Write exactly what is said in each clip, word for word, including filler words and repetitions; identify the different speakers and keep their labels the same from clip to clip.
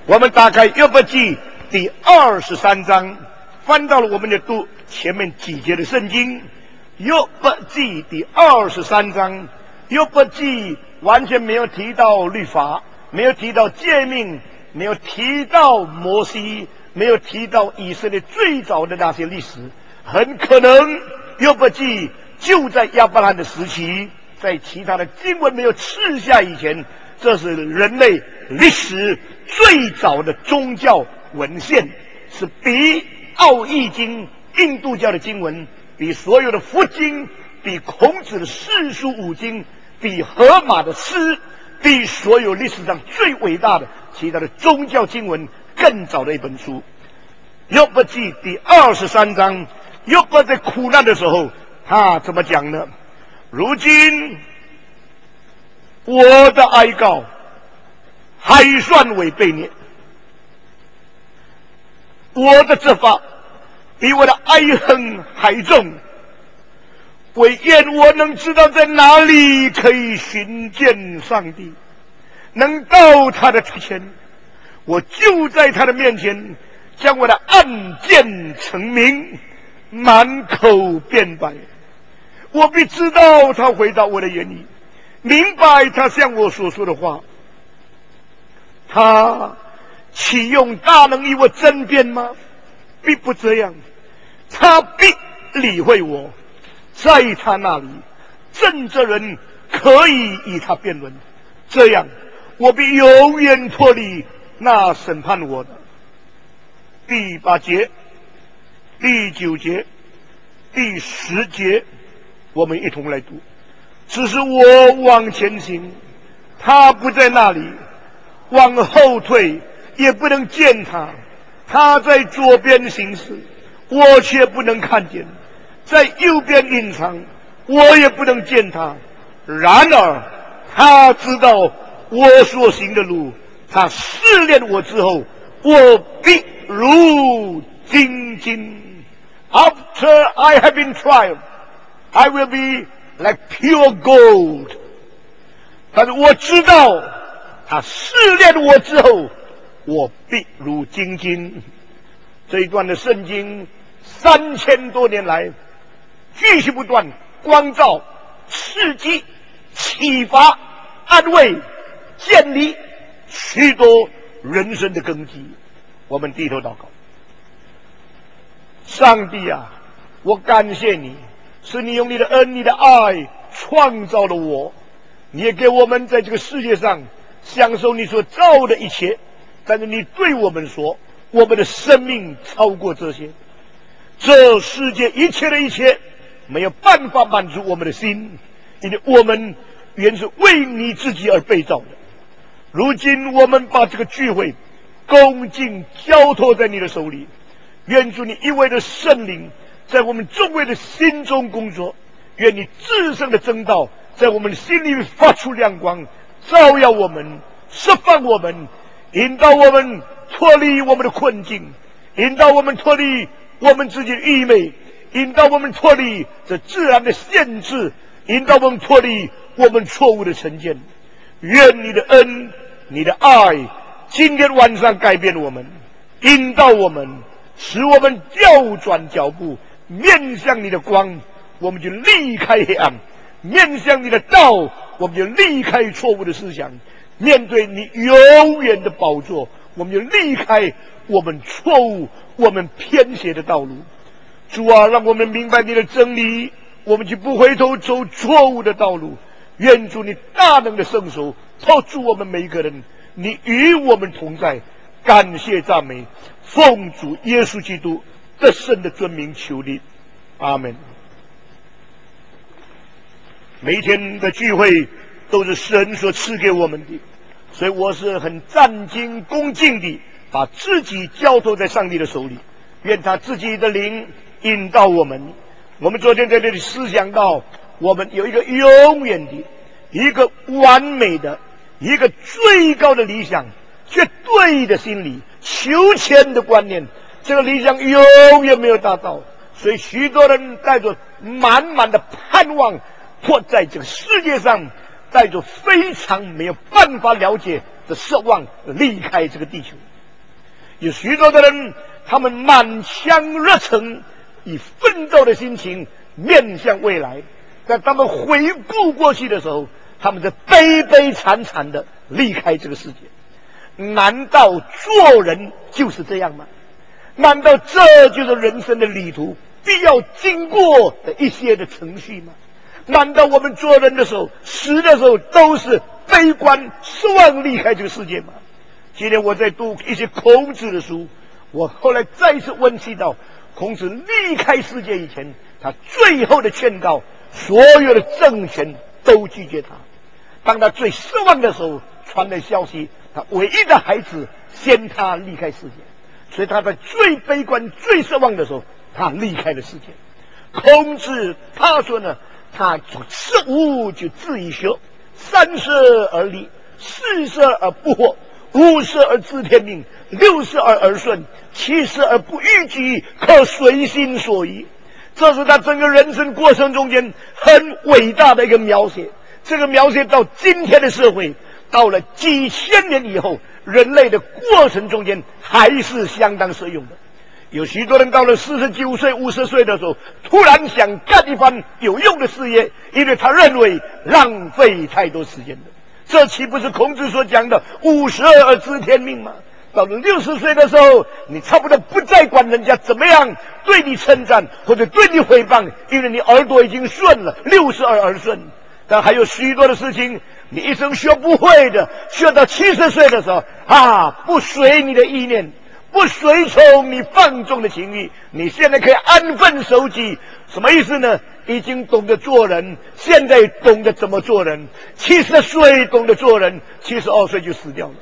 Speaker 1: 我们打开约伯记第二十三章，翻到了我们的读前面几节的圣经。约伯记第二十三章，约伯记完全没有提到律法，没有提到诫命，没有提到摩西，没有提到以色列最早的那些历史。很可能约伯记就在亚伯兰的时期，在其他的经文没有赐下以前，这是人类历史最早的宗教文献，是比奥义经印度教的经文，比所有的佛经，比孔子的四书五经，比荷马的诗，比所有历史上最伟大的其他的宗教经文更早的一本书。约伯记第二十三章，约伯在苦难的时候，他怎么讲呢？如今我的哀告还算为悖逆，我的责罚比我的哀恨还重。唯愿我能知道在哪里可以寻见上帝，能到他的前，我就在他的面前将我的案件陈明，满口辩白。我必知道他回答我的言语，明白他向我所说的话。他岂用大能与我争辩吗？必不这样，他必理会我。在他那里，正直人可以与他辩论，这样我必永远脱离那审判我的。第八节、第九节、第十节，我们一同来读。只是我往前行，他不在那里；往后退，也不能见他。他在左边行事，我却不能看见；在右边隐藏，我也不能见他。然而他知道我所行的路，他试炼我之后，我必如精金。After I have been tried, I will be like pure gold。 但是我知道他试炼我之后，我必如精金。这一段的圣经三千多年来继续不断光照、刺激、启发、安慰、建立许多人生的根基。我们低头祷告。上帝啊，我感谢你，是你用你的恩、你的爱创造了我，你也给我们在这个世界上享受你所造的一切。但是你对我们说，我们的生命超过这些，这世界一切的一切没有办法满足我们的心，因为我们原是为你自己而被造的。如今我们把这个聚会恭敬交托在你的手里，愿主你一位的圣灵在我们众位的心中工作，愿你至圣的真道在我们的心里发出亮光，照耀我们，释放我们，引导我们脱离我们的困境，引导我们脱离我们自己的愚昧，引导我们脱离这自然的限制，引导我们脱离我们错误的成见。愿你的恩、你的爱今天晚上改变我们，引导我们，使我们调转脚步，面向你的光，我们就离开黑暗；面向你的道，我们就离开错误的思想；面对你永远的宝座，我们就离开我们错误、我们偏斜的道路。主啊，让我们明白你的真理，我们就不回头走错误的道路。愿主你大能的圣手托住我们每一个人，你与我们同在。感谢赞美，奉主耶稣基督得胜的尊名求你，阿门。每一天的聚会都是神所赐给我们的，所以我是很战兢恭敬地把自己交托在上帝的手里，愿他自己的灵引导我们。我们昨天在这里思想到，我们有一个永远的、一个完美的、一个最高的理想，绝对的心理，求钱的观念，这个理想永远没有达到，所以许多人带着满满的盼望，或在这个世界上带着非常没有办法了解的奢望离开这个地球。 有许多的人，他们满腔热忱，以奋斗的心情面向未来，在他们回顾过去的时候，他们在悲悲惨惨的离开这个世界。难道做人就是这样吗？难道这就是人生的旅途必要经过的一些的程序吗？难道我们做人的时候死的时候都是悲观失望离开这个世界吗？今天我在读一些孔子的书，我后来再一次温习到孔子离开世界以前，他最后的劝告，所有的政权都拒绝他。当他最失望的时候，传来消息，他唯一的孩子先他离开世界，所以他在最悲观最失望的时候，他离开了世界。孔子他说呢，他事无就自以学，三十而立，四十而不惑，五十而知天命，六十而耳顺，七十而不逾矩，可随心所欲。这是他整个人生过程中间很伟大的一个描写。这个描写到今天的社会，到了几千年以后，人类的过程中间还是相当适用的。有许多人到了四十九岁、五十岁的时候，突然想干一番有用的事业，因为他认为浪费太多时间了。这岂不是孔子所讲的五十而知天命吗？到了六十岁的时候，你差不多不再管人家怎么样对你称赞或者对你诽谤，因为你耳朵已经顺了，六十而耳顺。但还有许多的事情，你一生学不会的，学到七十岁的时候啊，不随你的意念，不随从你放纵的情欲，你现在可以安分守己。什么意思呢？已经懂得做人，现在懂得怎么做人。七十岁懂得做人，七十二岁就死掉了。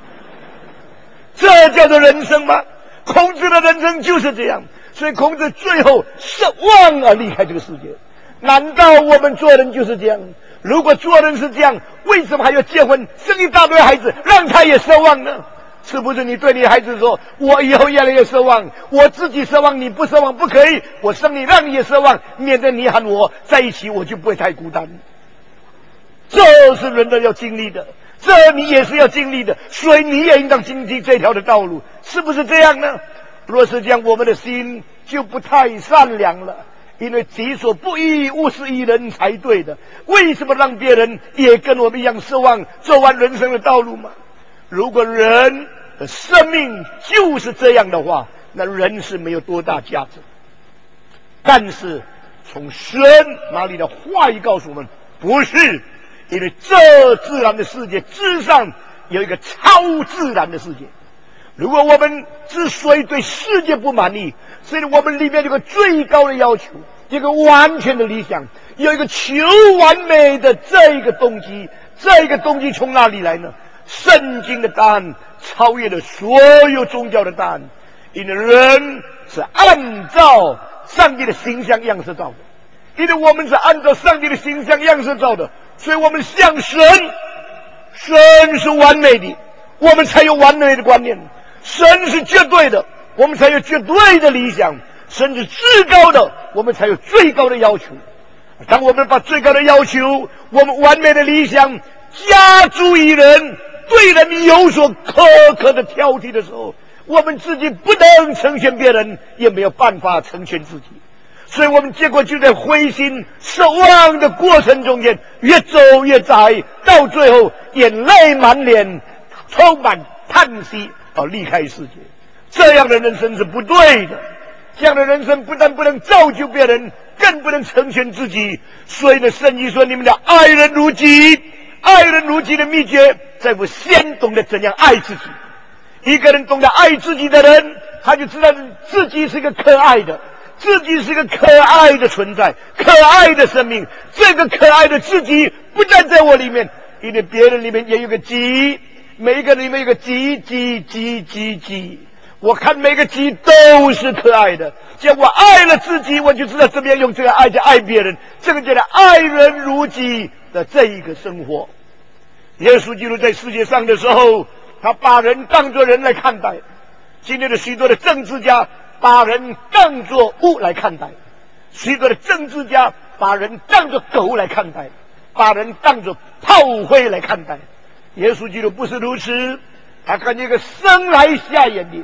Speaker 1: 这叫做人生吗？孔子的人生就是这样，所以孔子最后失望而离开这个世界。难道我们做人就是这样？如果做人是这样，为什么还要结婚生一大堆孩子，让他也失望呢？是不是你对你孩子说，我以后越来越失望，我自己失望，你不失望不可以，我生你让你也失望，免得你和我在一起，我就不会太孤单。这是人的要经历的，这你也是要经历的，所以你也应当经历这条的道路，是不是这样呢？若是这样，我们的心就不太善良了，因为己所不欲，勿施于人才对的。为什么让别人也跟我们一样失望，走完人生的道路吗？如果人的生命就是这样的话，那人是没有多大价值。但是从神哪里的话语告诉我们，不是，因为这自然的世界之上有一个超自然的世界。如果我们之所以对世界不满意，是因为我们里面有个最高的要求，一个完全的理想，有一个求完美的这一个动机。这一个动机从哪里来呢？圣经的答案超越了所有宗教的答案，因为人是按照上帝的形象样式造的，因为我们是按照上帝的形象样式造的，所以我们像神，神是完美的，我们才有完美的观念；神是绝对的，我们才有绝对的理想；神是至高的，我们才有最高的要求。当我们把最高的要求，我们完美的理想加诸于人，对人有所苛刻的挑剔的时候，我们自己不能成全别人，也没有办法成全自己。所以我们结果就在灰心失望的过程中间越走越窄，到最后眼泪满脸，充满叹息而离开世界。这样的人生是不对的，这样的人生不但不能造就别人，更不能成全自己。所以呢，圣经说你们要爱人如己。爱人如己的秘诀在乎先懂得怎样爱自己。一个人懂得爱自己的人，他就知道自己是个可爱的，自己是个可爱的存在，可爱的生命。这个可爱的自己不但在我里面，因为别人里面也有个己，每一个人里面有个己己己己己。我看每个己都是可爱的，只要我爱了自己，我就知道怎么样用这个爱去爱别人。这个叫做爱人如己的这一个生活。耶稣基督在世界上的时候，他把人当作人来看待。今天的许多的政治家把人当作物来看待，许多的政治家把人当作狗来看待，把人当作炮灰来看待。耶稣基督不是如此，他看见一个生来瞎眼的，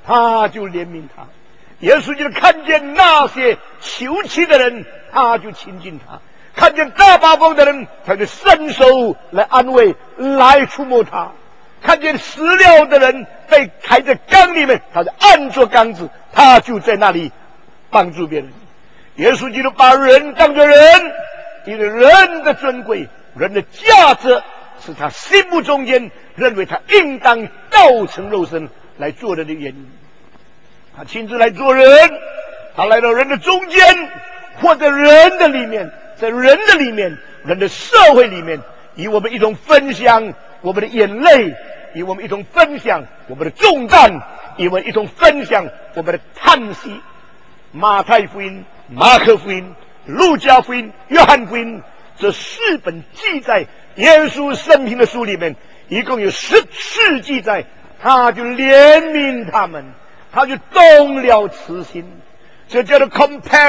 Speaker 1: 他就怜悯他；耶稣就看见那些求乞的人，他就亲近他；看见大麻风的人，他就伸手来安慰，来触摸他；看见死了的人被抬在缸里面，他就按着缸子，他就在那里帮助别人。耶稣基督把人当作人，因为人的尊贵、人的价值是他心目中间认为他应当道成肉身来做人的原因。他亲自来做人，他来到人的中间，或者人的里面，在人的里面，人的社会里面，与我们一同分享我们的眼泪，与我们一同分享我们的重担，与我们一同分享我们的叹息。马太福音、马可福音、路加福音、约翰福音这四本记载耶稣生平的书里面，一共有十次记载，他就怜悯他们，他就动了慈心，这叫做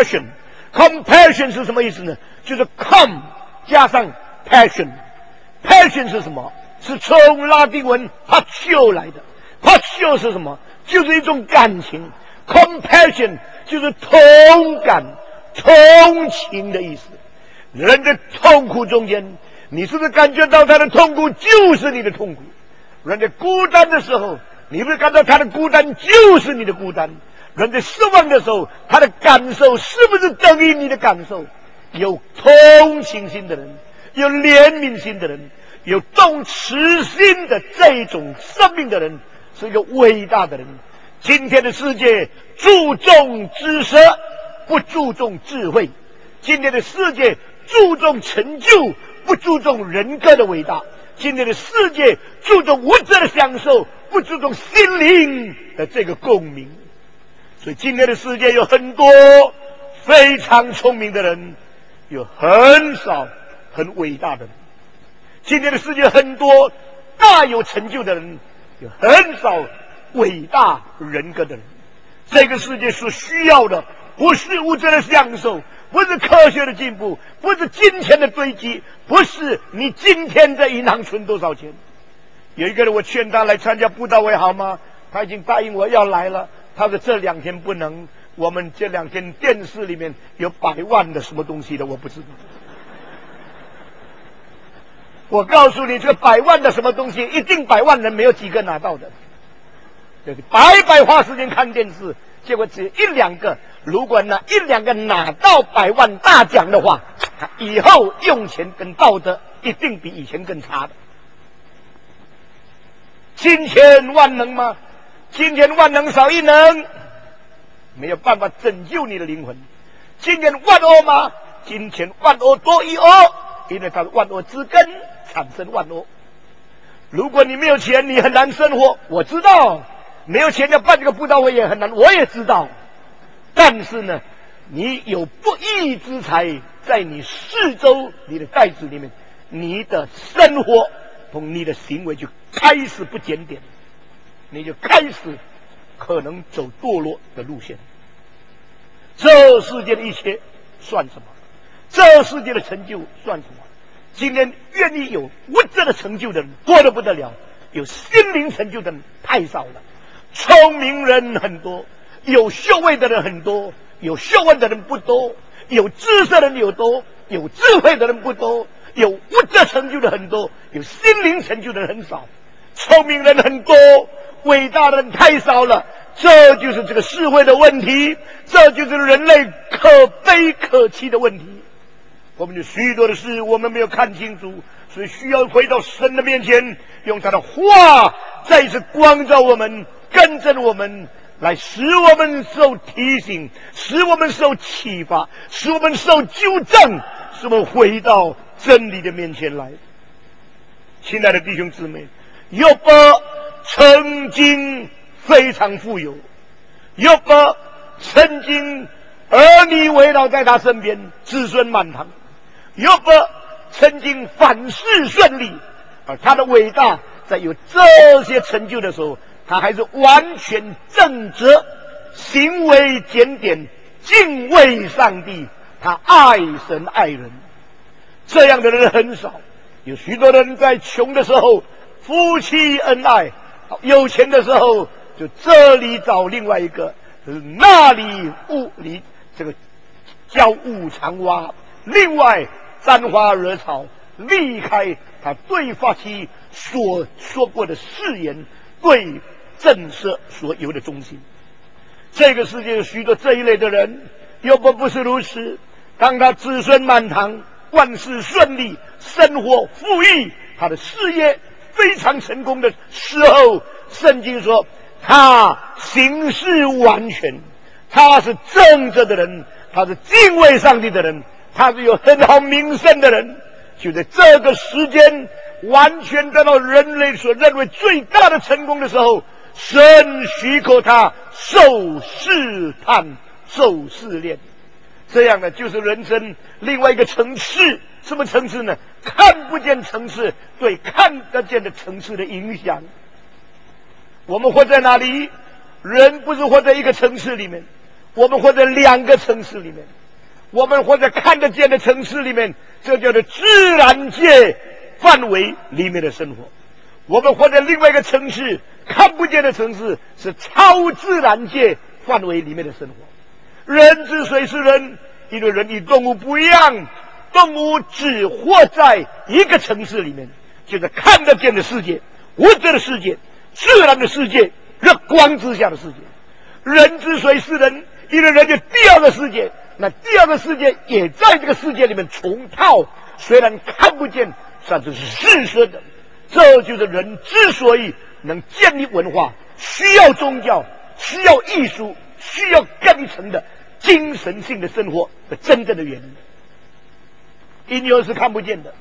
Speaker 1: compassion。compassion 是什么意思呢？就是 com 加上 passion。passion 是什么？是从拉丁文 patio 来的。patio 是什么？就是一种感情。compassion 就是同感、同情的意思。人的痛苦中间，你是不是感觉到他的痛苦就是你的痛苦？人的孤单的时候，你会感到他的孤单就是你的孤单。人在失望的时候，他的感受是不是等于你的感受？有同情心的人，有怜悯心的人，有动慈心的这种生命的人，是一个伟大的人。今天的世界注重知识，不注重智慧；今天的世界注重成就，不注重人格的伟大；今天的世界注重物质的享受，不注重心灵的这个共鸣。所以今天的世界有很多非常聪明的人，有很少很伟大的人。今天的世界很多大有成就的人，有很少伟大人格的人。这个世界所需要的不是物质的享受，不是科学的进步，不是金钱的堆积，不是你今天在银行存多少钱。有一个人，我劝他来参加布道会好吗？他已经答应我要来了。他说这两天不能，我们这两天电视里面有百万的什么东西的，我不知道。我告诉你，这个百万的什么东西，一定百万人没有几个拿到的。对，白白花时间看电视，结果只有一两个。如果那一两个拿到百万大奖的话，他以后用钱跟道德一定比以前更差的。金钱万能吗？金钱万能少一能，没有办法拯救你的灵魂。金钱万恶吗？金钱万恶多一恶，因为它是万恶之根，产生万恶。如果你没有钱，你很难生活，我知道。没有钱要办这个布道会也很难，我也知道。但是呢，你有不义之财在你四周你的袋子里面，你的生活同你的行为就开始不检点，你就开始可能走堕落的路线。这世界的一切算什么？这世界的成就算什么？今天愿意有物质的成就的人多得不得了，有心灵成就的人太少了。聪明人很多，有学位的人很多，有学问的人不多，有知识的人有多，有智慧的人不多，有物质成就的很多，有心灵成就的人很少。聪明人很多，伟大的人太少了。这就是这个社会的问题，这就是人类可悲可气的问题。我们有许多的事我们没有看清楚，所以需要回到神的面前，用他的话再一次光照我们，跟着我们，来使我们受提醒，使我们受启发，使我们受纠正，使我们回到真理的面前来。亲爱的弟兄姊妹，约伯曾经非常富有，约伯曾经儿女围绕在他身边，子孙满堂。约伯曾经凡事顺利，而他的伟大在有这些成就的时候，他还是完全正直，行为检点，敬畏上帝，他爱神爱人。这样的人很少，有许多人在穷的时候夫妻恩爱，有钱的时候就这里找另外一个，那里物里这个教物长蛙，另外沾花惹草，离开他对发妻所说过的誓言，对震慑所有的忠心。这个世界有许多这一类的人，要不不是如此。当他子孙满堂，万事顺利，生活富裕，他的事业非常成功的时候，圣经说他行事完全，他是正直的人，他是敬畏上帝的人，他是有很好名声的人。就在这个时间完全得到人类所认为最大的成功的时候，神许可他受试探，受试炼。这样呢，就是人生另外一个层次。什么层次呢？看不见层次对看得见的层次的影响。我们活在哪里？人不是活在一个层次里面，我们活在两个层次里面。我们活在看得见的层次里面，这叫做自然界范围里面的生活。我们活在另外一个层次，看不见的层次，是超自然界范围里面的生活。人之所以是人，因为人与动物不一样，动物只活在一个层次里面，就是看得见的世界、物质的世界、自然的世界、日光之下的世界。人之所以是人，因为人有第二个世界，那第二个世界也在这个世界里面重套，虽然看不见，但是是事实的。这就是人之所以能建立文化，需要宗教，需要艺术，需要更一层的精神性的生活的真正的原因。音乐是看不见的，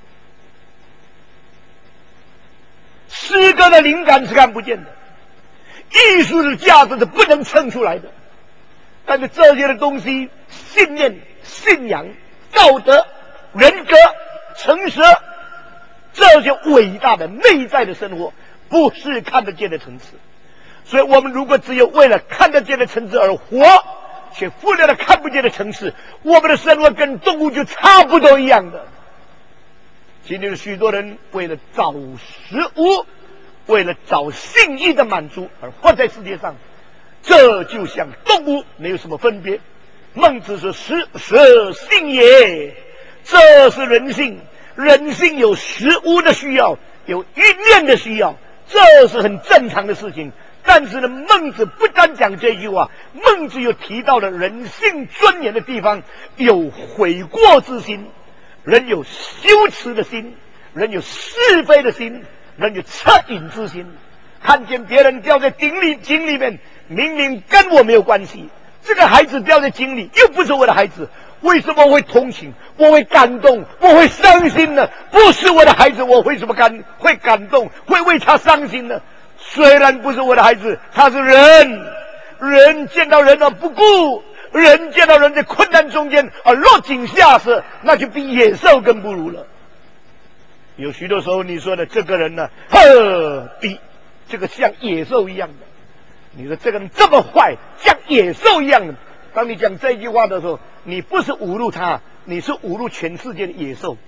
Speaker 1: 诗歌的灵感是看不见的，艺术的价值是不能称出来的。但是这些的东西，信念、信仰、道德、人格、诚实，这些伟大的内在的生活，不是看得见的层次。所以我们如果只有为了看得见的层次而活，却忽略了看不见的层次，我们的生活跟动物就差不多一样的。今天许多人为了找食物，为了找性欲的满足而活在世界上，这就像动物没有什么分别。孟子说：“食色性也。”这是人性，人性有食物的需要，有欲念的需要，这是很正常的事情。但是呢，孟子不单讲这句话，孟子又提到了人性尊严的地方，有悔过之心，人有羞耻的心，人有是非的心，人有恻隐之心。看见别人掉在井里，井里面明明跟我没有关系，这个孩子掉在井里又不是我的孩子，为什么我会同情，我会感动，我会伤心呢？不是我的孩子，我为什么感会感动，会为他伤心呢？虽然不是我的孩子，他是人，人见到人而不顾，人见到人在困难中间而落井下石，那就比野兽更不如了。有许多时候你说的这个人呢，呵，比这个像野兽一样的，你说这个人这么坏，像野兽一样的，当你讲这句话的时候，你不是侮辱他，你是侮辱全世界的野兽。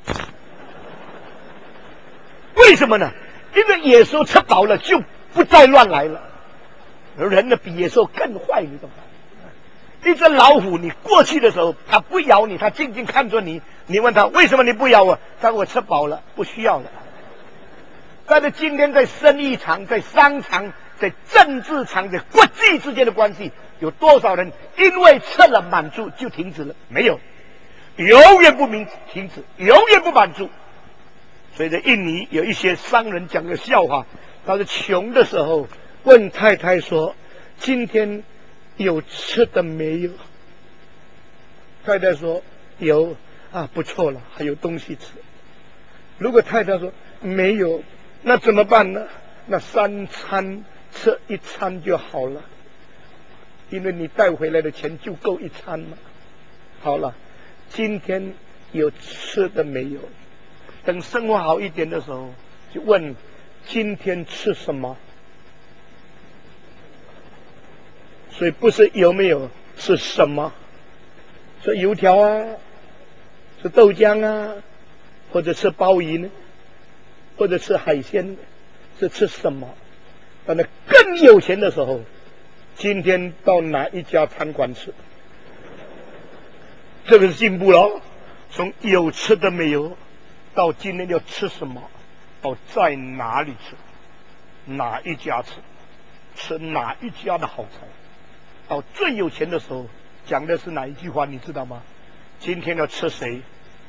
Speaker 1: 为什么呢？因为野兽吃饱了就不再乱来了，而人呢比野兽更坏，你懂吗？一只老虎，你过去的时候，它不咬你，它静静看着你，你问他为什么你不咬我？他说我吃饱了，不需要了。但是今天在生意场、在商场、在政治场、在国际之间的关系，有多少人因为吃了满足就停止了？没有，永远不停停止，永远不满足。所以在印尼有一些商人讲个笑话，他是穷的时候问太太说：“今天有吃的没有？”太太说：“有啊，不错了，还有东西吃。”如果太太说没有，那怎么办呢？那三餐吃一餐就好了，因为你带回来的钱就够一餐嘛。好了，今天有吃的没有？等生活好一点的时候，就问今天吃什么。所以不是有没有，是什么？是油条啊，是豆浆啊，或者吃鲍鱼呢，或者吃海鲜呢，是吃什么？ 等到更有钱的时候，今天到哪一家餐馆吃？这个是进步了，从有吃的没有，到今天要吃什么，到在哪里吃，哪一家吃，吃哪一家的好菜。到最有钱的时候，讲的是哪一句话，你知道吗？今天要吃谁？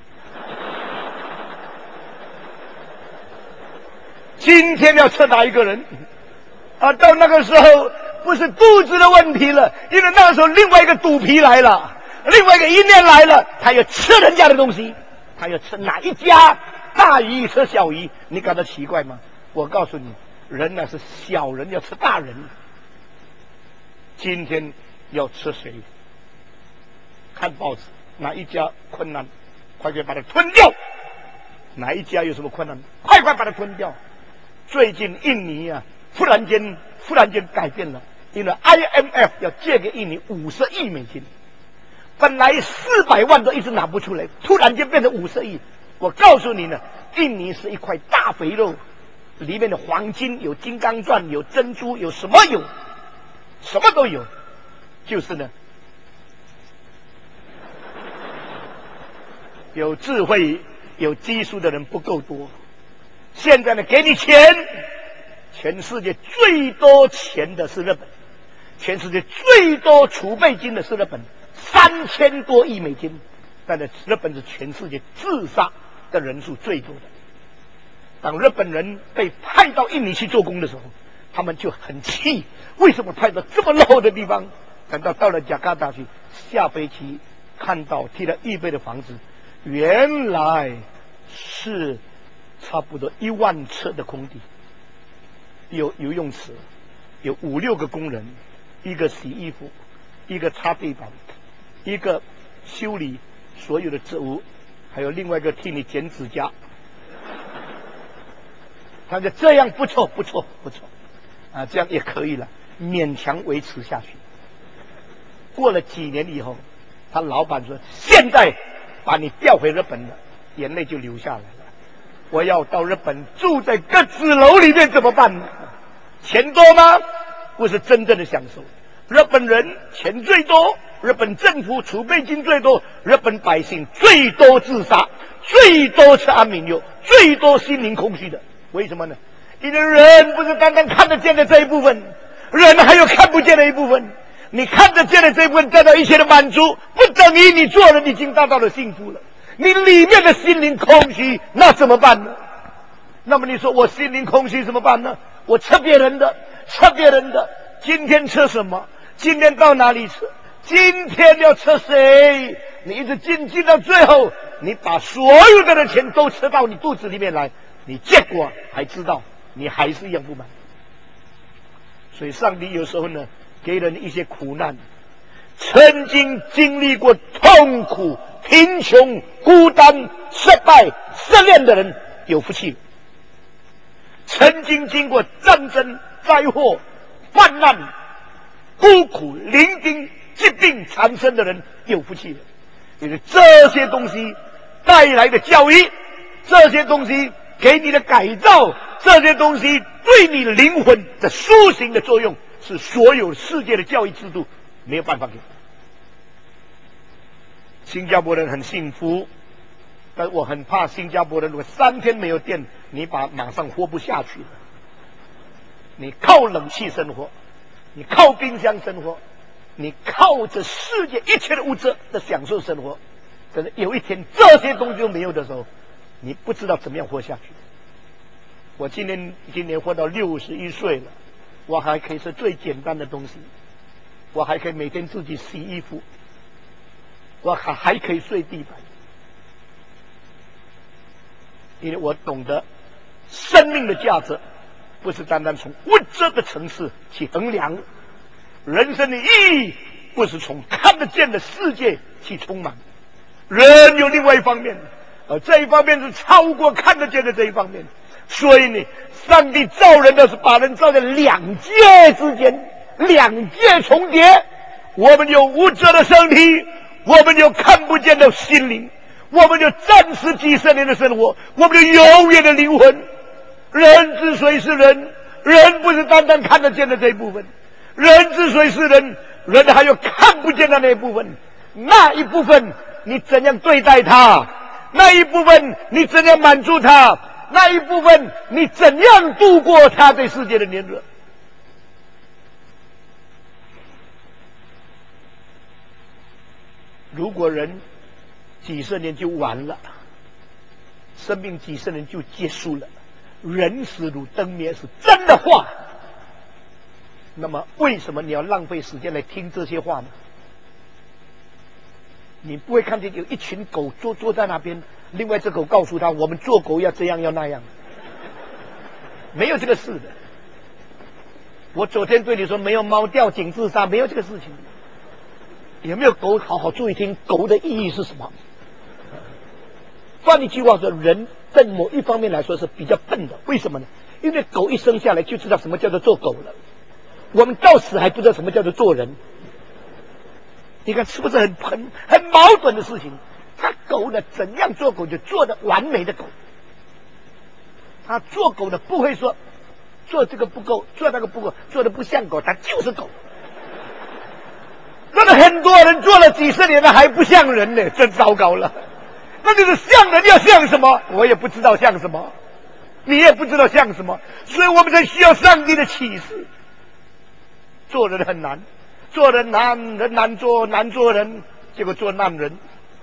Speaker 1: 今天要吃哪一个人？啊，到那个时候不是肚子的问题了，因为那个时候另外一个肚皮来了，另外一个一念来了，他要吃人家的东西，他要吃哪一家？大鱼吃小鱼，你感到奇怪吗？我告诉你，人呢是小人要吃大人。今天要吃谁？看报纸，哪一家困难，快点把它吞掉；哪一家有什么困难，快快把它吞掉。最近印尼啊，忽然间忽然间改变了，因为 I M F 要借给印尼五十亿美金，本来四百万都一直拿不出来，突然间变成五十亿。我告诉你呢，印尼是一块大肥肉，里面的黄金有金刚钻，有珍珠，有什么有，什么都有，就是呢，有智慧、有技术的人不够多。现在呢，给你钱，全世界最多钱的是日本，全世界最多储备金的是日本，三千多亿美金。但是日本是全世界自杀的人数最多的。当日本人被派到印尼去做工的时候，他们就很气，为什么派到这么落的地方？等到到了雅加达去，下飞机看到替他预备的房子，原来是差不多一万尺的空地，有游泳池，有五六个工人，一个洗衣服，一个擦地板，一个修理所有的植物，还有另外一个替你剪指甲。他就这样不错不错不错啊，这样也可以了，勉强维持下去。过了几年以后，他老板说：“现在把你调回日本了。”眼泪就流下来了。我要到日本住在鸽子楼里面怎么办呢？钱多吗？不是真正的享受。日本人钱最多，日本政府储备金最多，日本百姓最多自杀，最多吃安眠药，最多心灵空虚的。为什么呢？因为人不是单单看得见的这一部分，人还有看不见的一部分。你看得见的这一部分得到一切的满足，不等于你做人已经达到了幸福了。你里面的心灵空虚，那怎么办呢？那么你说我心灵空虚怎么办呢？我吃别人的，吃别人的。今天吃什么？今天到哪里吃？今天要吃谁？你一直进进到最后，你把所有的的钱都吃到你肚子里面来，你结果还知道你还是一样不满。所以上帝有时候呢，给人一些苦难，曾经经历过痛苦、贫穷、孤单、失败、失恋的人有福气，曾经经过战争、灾祸、患难、孤苦伶仃、疾病缠身的人有福气了。因为这些东西带来的教育，这些东西给你的改造，这些东西对你灵魂的苏醒的作用，是所有世界的教育制度没有办法给。新加坡人很幸福，但我很怕新加坡人如果三天没有电，你把马上活不下去了。你靠冷气生活，你靠冰箱生活，你靠着世界一切的物质的享受生活，但是有一天这些东西都没有的时候，你不知道怎么样活下去。我今年今年活到六十一岁了，我还可以吃最简单的东西，我还可以每天自己洗衣服，我还还可以睡地板，因为我懂得生命的价值不是单单从物质的层次去衡量，人生的意义不是从看得见的世界去充满。人有另外一方面，而这一方面是超过看得见的这一方面。所以呢，上帝造人的是把人造在两界之间，两界重叠。我们有物质的身体，我们有看不见的心灵，我们有暂时几十年的生活，我们有永远的灵魂。人之所以是人， 人不是单单看得见的这一部分，人之所以是人，人还有看不见的那一部分，那一部分你怎样对待他，那一部分你怎样满足他，那一部分你怎样度过他对世界的黏热。如果人几十年就完了，生命几十年就结束了，人死如灯灭是真的话，那么为什么你要浪费时间来听这些话呢？你不会看见有一群狗坐坐在那边，另外只狗告诉他我们做狗要这样要那样，没有这个事的。我昨天对你说没有猫掉井自杀，没有这个事情。有没有狗好好注意听狗的意义是什么？换一句话说，人在某一方面来说是比较笨的，为什么呢？因为狗一生下来就知道什么叫做做狗了，我们到死还不知道什么叫做做人。你看是不是很很很矛盾的事情？他狗呢怎样做狗就做的完美的狗，他做狗的不会说做这个不够，做那个不够，做的不像狗，他就是狗。那么很多人做了几十年了还不像人呢，真糟糕了。那就是像人要像什么？我也不知道像什么，你也不知道像什么，所以我们才需要上帝的启示。做人很难，做人难，人难做，难做人，结果做难人，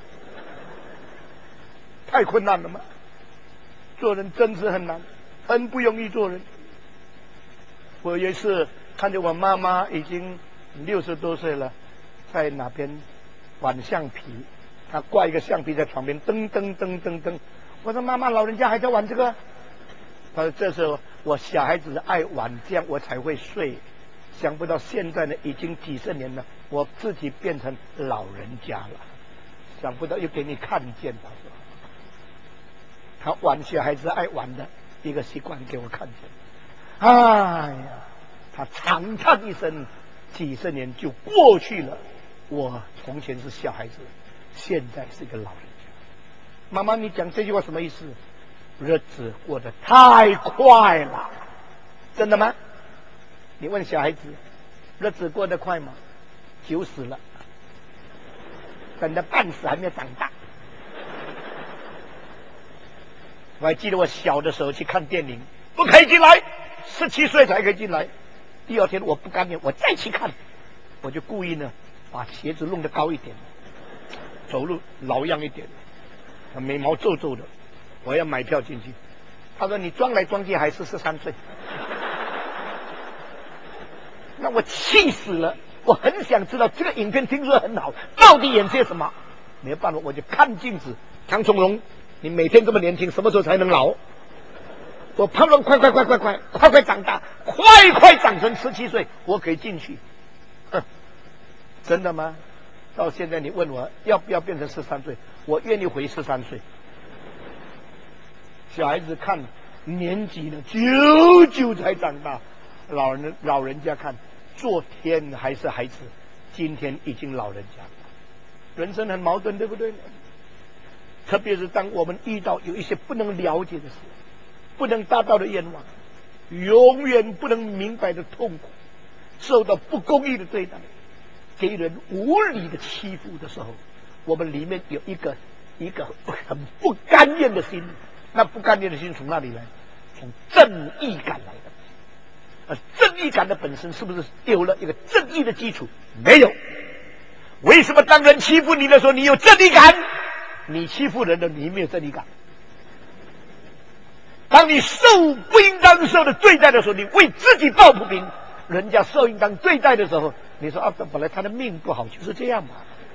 Speaker 1: 太困难了嘛。做人真是很难，很不容易做人。我有一次看见我妈妈已经六十多岁了，在哪边玩橡皮，她挂一个橡皮在床边，噔噔噔噔噔。我说妈妈，老人家还在玩这个？她说这时候我小孩子爱玩，这样我才会睡。想不到现在呢，已经几十年了，我自己变成老人家了。想不到又给你看见，他说他玩小孩子爱玩的一个习惯给我看见。哎呀，他长叹一声，几十年就过去了。我从前是小孩子，现在是个老人家。妈妈，你讲这句话什么意思？日子过得太快了，真的吗？你问小孩子，日子过得快吗？九死了，等着半死还没有长大。我还记得我小的时候去看电影，不可以进来，十七岁才可以进来。第二天我不甘愿，我再去看，我就故意呢把鞋子弄得高一点，走路老样一点，眉毛皱皱的，我要买票进去。他说你装来装去还是十三岁。那我气死了，我很想知道这个影片听说很好，到底演些什么？没有办法，我就看镜子，唐从容，你每天这么年轻，什么时候才能老？我盼望快快快快快快快长大，快快长成十七岁，我可以进去。哼，真的吗？到现在你问我要不要变成十三岁，我愿意回十三岁。小孩子看年纪呢，久久才长大；老人老人家看，昨天还是孩子，今天已经老人家了。人生很矛盾，对不对？特别是当我们遇到有一些不能了解的事，不能达到的愿望，永远不能明白的痛苦，受到不公义的对待，给人无理的欺负的时候，我们里面有一个一个很不甘愿的心。那不甘愿的心从哪里来？从正义感来的。而正义感的本身是不是有了一个正义的基础？没有。为什么当人欺负你的时候你有正义感？你欺负人的你没有正义感。当你受不应当受的对待的时候，你为自己抱不平；人家受应当对待的时候，你说啊，本来他的命不好，就是这样嘛。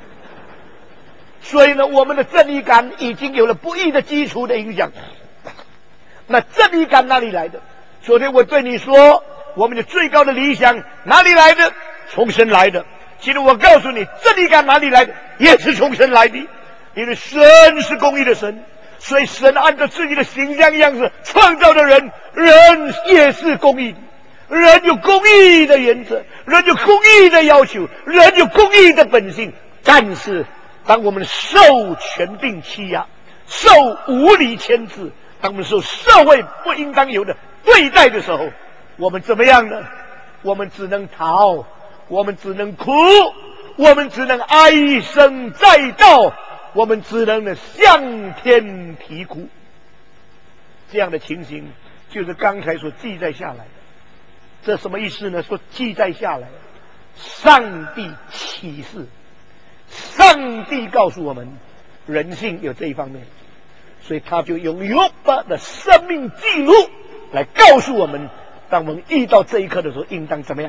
Speaker 1: 所以呢，我们的正义感已经有了不义的基础的影响。那正义感哪里来的？昨天我对你说，我们的最高的理想哪里来的？从神来的。今天我告诉你，正义感哪里来的？也是从神来的。因为神是公义的神，所以神按照自己的形象样式创造的人，人也是公义的。人有公义的原则，人有公义的要求，人有公义的本性。但是当我们受权柄欺压，受无理牵制，当我们受社会不应当有的对待的时候， 我们怎么样呢？我们只能逃，我们只能哭，我们只能唉声载道，我们只能呢向天啼哭。这样的情形就是刚才所记载下来的。这什么意思呢？说记载下来，上帝启示，上帝告诉我们人性有这一方面，所以他就用约伯的生命记录来告诉我们，当我们遇到这一刻的时候应当怎么样。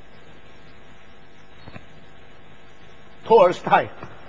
Speaker 1: 托尔斯泰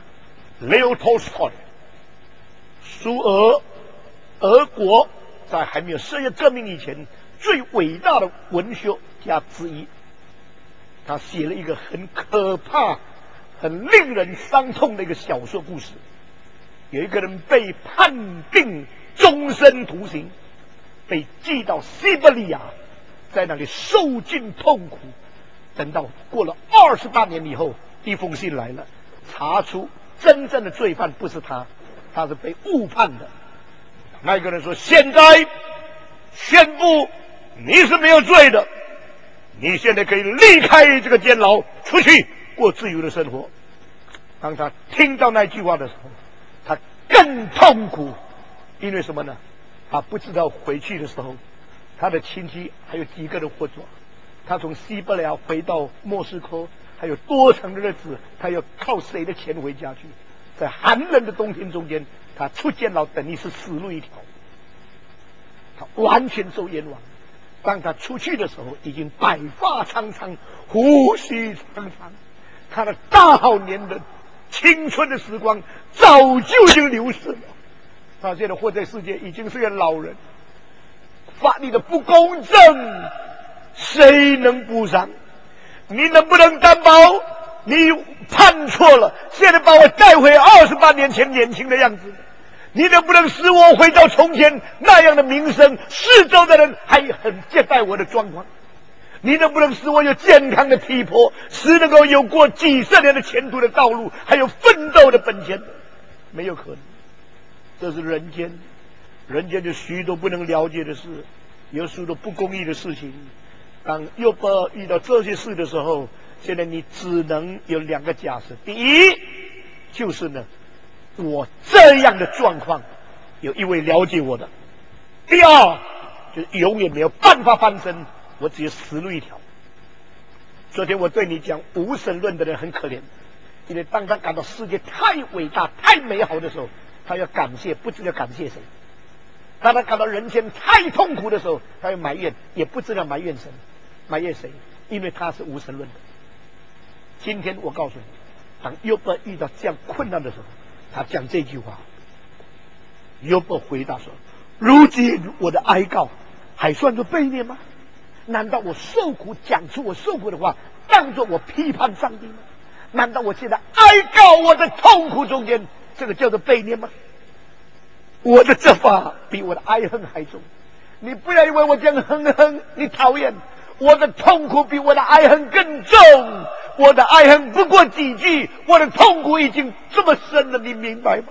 Speaker 1: Leo Tolstoy 苏俄俄国在还没有世界革命以前最伟大的文学家之一，他写了一个很可怕很令人伤痛的一个小说故事。有一个人被判定终身徒刑，被寄到西伯利亚，在那里受尽痛苦。等到过了二十八年以后，一封信来了，查出真正的罪犯不是他，他是被误判的。那个人说：“现在宣布你是没有罪的，你现在可以离开这个监牢，出去过自由的生活。”当他听到那句话的时候，他更痛苦，因为什么呢？他不知道回去的时候，他的亲戚还有几个人活着。他从西伯利亚回到莫斯科，还有多长的日子，他要靠谁的钱回家去？在寒冷的冬天中间，他出监牢等于是死路一条，他完全受冤枉。当他出去的时候，已经白发苍苍，胡须苍苍，他的大年的青春的时光早就已经流逝了。他现在活在世界已经是个老人，法律的不公正谁能补上？你能不能担保你判错了，现在把我带回二十八年前年轻的样子？你能不能使我回到从前那样的名声，四周的人还很接待我的状况？你能不能使我有健康的体魄，使能够有过几十年的前途的道路，还有奋斗的本钱？没有可能。这是人间，人间有许多不能了解的事，有许多不公义的事情。当约伯遇到这些事的时候，现在你只能有两个假设：第一，就是呢，我这样的状况有一位了解我的；第二，就是永远没有办法翻身，我只有死路一条。昨天我对你讲，无神论的人很可怜，因为当他感到世界太伟大、太美好的时候，他要感谢，不知道感谢谁；当他感到人间太痛苦的时候，他要埋怨，也不知道埋怨神，埋怨谁？因为他是无神论的。今天我告诉你，当约伯遇到这样困难的时候，他讲这句话。约伯回答说：“如今我的哀告还算作悖逆吗？难道我受苦讲出我受苦的话，当作我批判上帝吗？难道我现在哀告我的痛苦中间，这个叫做悖逆吗？我的责罚比我的哀恨还重。你不要以为我这样哼哼你讨厌，我的痛苦比我的哀恨更重。我的哀恨不过几句，我的痛苦已经这么深了，你明白吗？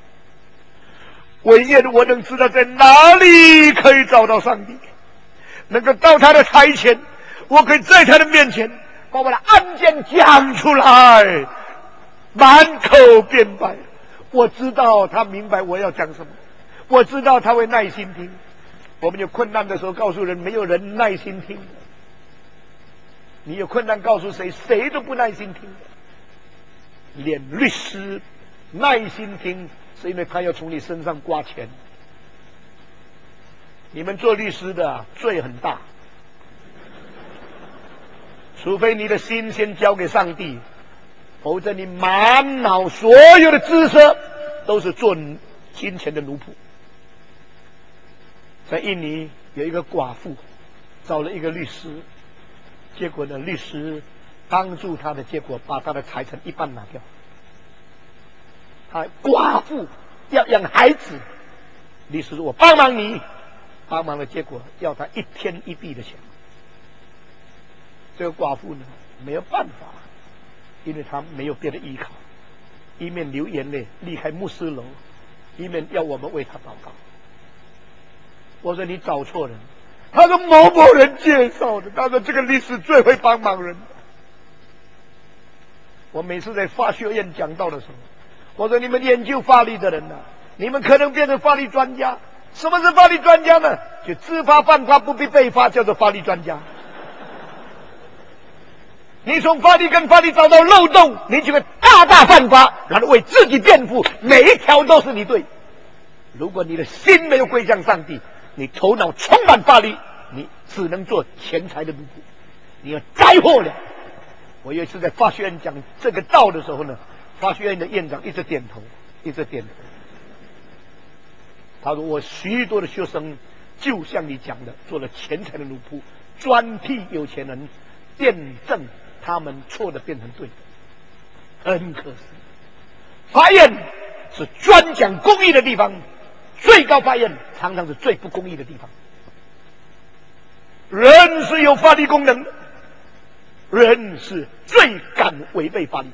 Speaker 1: 唯愿我能知道在哪里可以找到上帝，能够到他的台前，我可以在他的面前把我的案件讲出来，满口辩白。我知道他明白我要讲什么，我知道他会耐心听。我们有困难的时候告诉人，没有人耐心听的。你有困难告诉谁，谁都不耐心听的。连律师耐心听，是因为他要从你身上刮钱。你们做律师的、啊、罪很大，除非你的心先交给上帝，否则你满脑所有的知识都是做金钱的奴仆。在印尼有一个寡妇找了一个律师，结果呢，律师帮助他的结果把他的财产一半拿掉。他寡妇要养孩子，律师说我帮忙你，帮忙的结果要他一天一币的钱。这个寡妇呢没有办法，因为他没有别的依靠，一面流眼泪离开牧师楼，一面要我们为他祷告。我说你找错人， 他说某某人介绍的，他说这个历史最会帮忙人。我每次在法学院讲道的时候，我说你们研究法律的人呢、啊，你们可能变成法律专家。什么是法律专家呢？就知法犯法不必被罚，叫做法律专家。你从法律跟法律找到漏洞，你就会大大犯法，然后为自己辩护，每一条都是你对。如果你的心没有归向上帝，你头脑充满法律，你只能做钱财的奴仆，你要灾祸了。我有一次在法学院讲这个道的时候呢，法学院的院长一直点头，一直点头。他说：“我许多的学生就像你讲的，做了钱财的奴仆，专替有钱人辩证他们错的变成对的，很可惜。法院是专讲公义的地方，最高法院常常是最不公义的地方。人是有法律功能的，人是最敢违背法律的。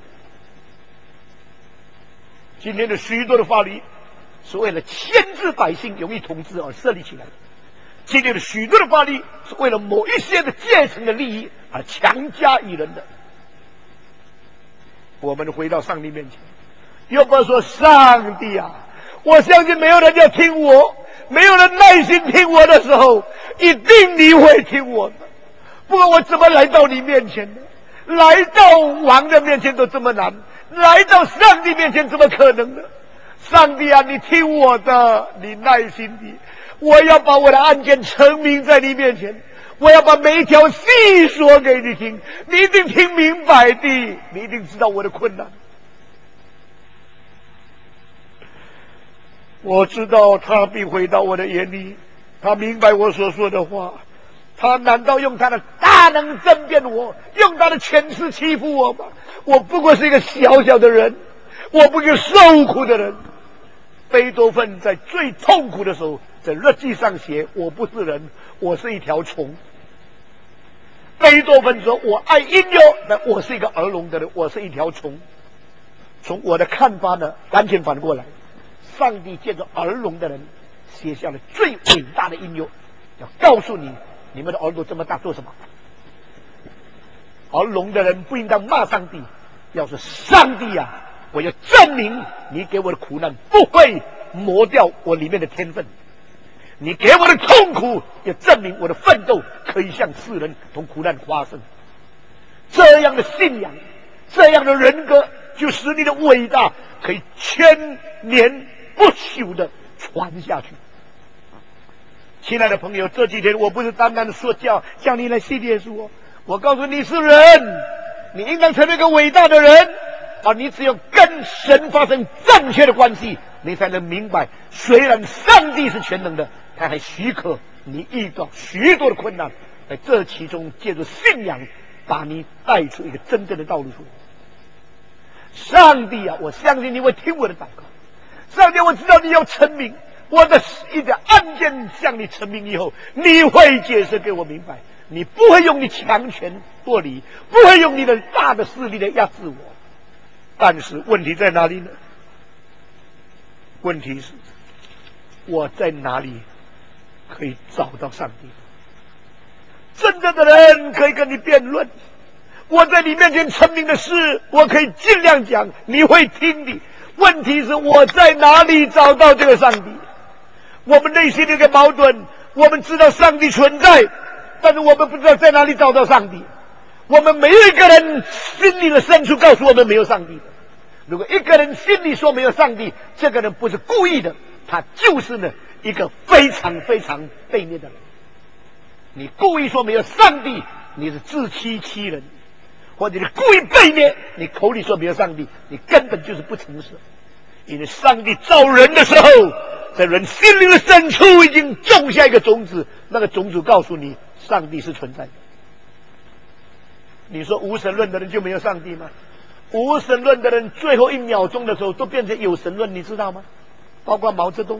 Speaker 1: 今天的许多的法律是为了牵制百姓容易统治而设立起来的，今天的许多的法律是为了某一些的阶层的利益而强加于人的。我们回到上帝面前，又不说上帝啊，我相信没有人要听我，没有人耐心听我的时候，一定你会听我的。不过我怎么来到你面前呢？来到王的面前都这么难，来到上帝面前怎么可能呢？上帝啊，你听我的，你耐心的，我要把我的案件陈明在你面前，我要把每一条细说给你听，你一定听明白的，你一定知道我的困难。我知道他必回到我的眼里，他明白我所说的话，他难道用他的大能争辩我，用他的权势欺负我吗？我不过是一个小小的人，我不是受苦的人。贝多芬在最痛苦的时候，在日记上写：“我不是人，我是一条虫。”贝多芬说：“我爱音乐，但我是一个儿聋的人，我是一条虫。”从我的看法呢，完全反过来，上帝借着儿聋的人写下了最伟大的音乐，要告诉你，你们的耳朵这么大做什么？儿聋的人不应当骂上帝，要说上帝啊，我要证明你给我的苦难不会磨掉我里面的天分，你给我的痛苦要证明我的奋斗可以向世人同苦难发生。这样的信仰，这样的人格，就使你的伟大可以千年不朽的传下去。亲爱的朋友，这几天我不是单单的说教，叫你来信耶稣，我告诉你是人，你应当成为一个伟大的人，而你只有跟神发生正确的关系，你才能明白，虽然上帝是全能的，他还许可你遇到许多的困难，在这其中借着信仰把你带出一个真正的道路出来。上帝啊，我相信你会听我的祷告。上帝，我知道你要成名，我的一个案件向你成名以后，你会解释给我明白，你不会用你强权夺理，不会用你的大的势力来压制我。但是问题在哪里呢？问题是我在哪里可以找到上帝？真正的人可以跟你辩论，我在你面前成名的事，我可以尽量讲，你会听的。问题是我在哪里找到这个上帝？我们内心的一个矛盾，我们知道上帝存在，但是我们不知道在哪里找到上帝。我们没有一个人心里的深处告诉我们没有上帝的。如果一个人心里说没有上帝，这个人不是故意的，他就是呢一个非常非常悖逆的人。你故意说没有上帝，你是自欺欺人；或者你故意悖逆，你口里说没有上帝，你根本就是不诚实。因为上帝造人的时候，在人心灵的深处已经种下一个种子，那个种子告诉你上帝是存在的。你说无神论的人就没有上帝吗？无神论的人最后一秒钟的时候都变成有神论，你知道吗？包括毛泽东。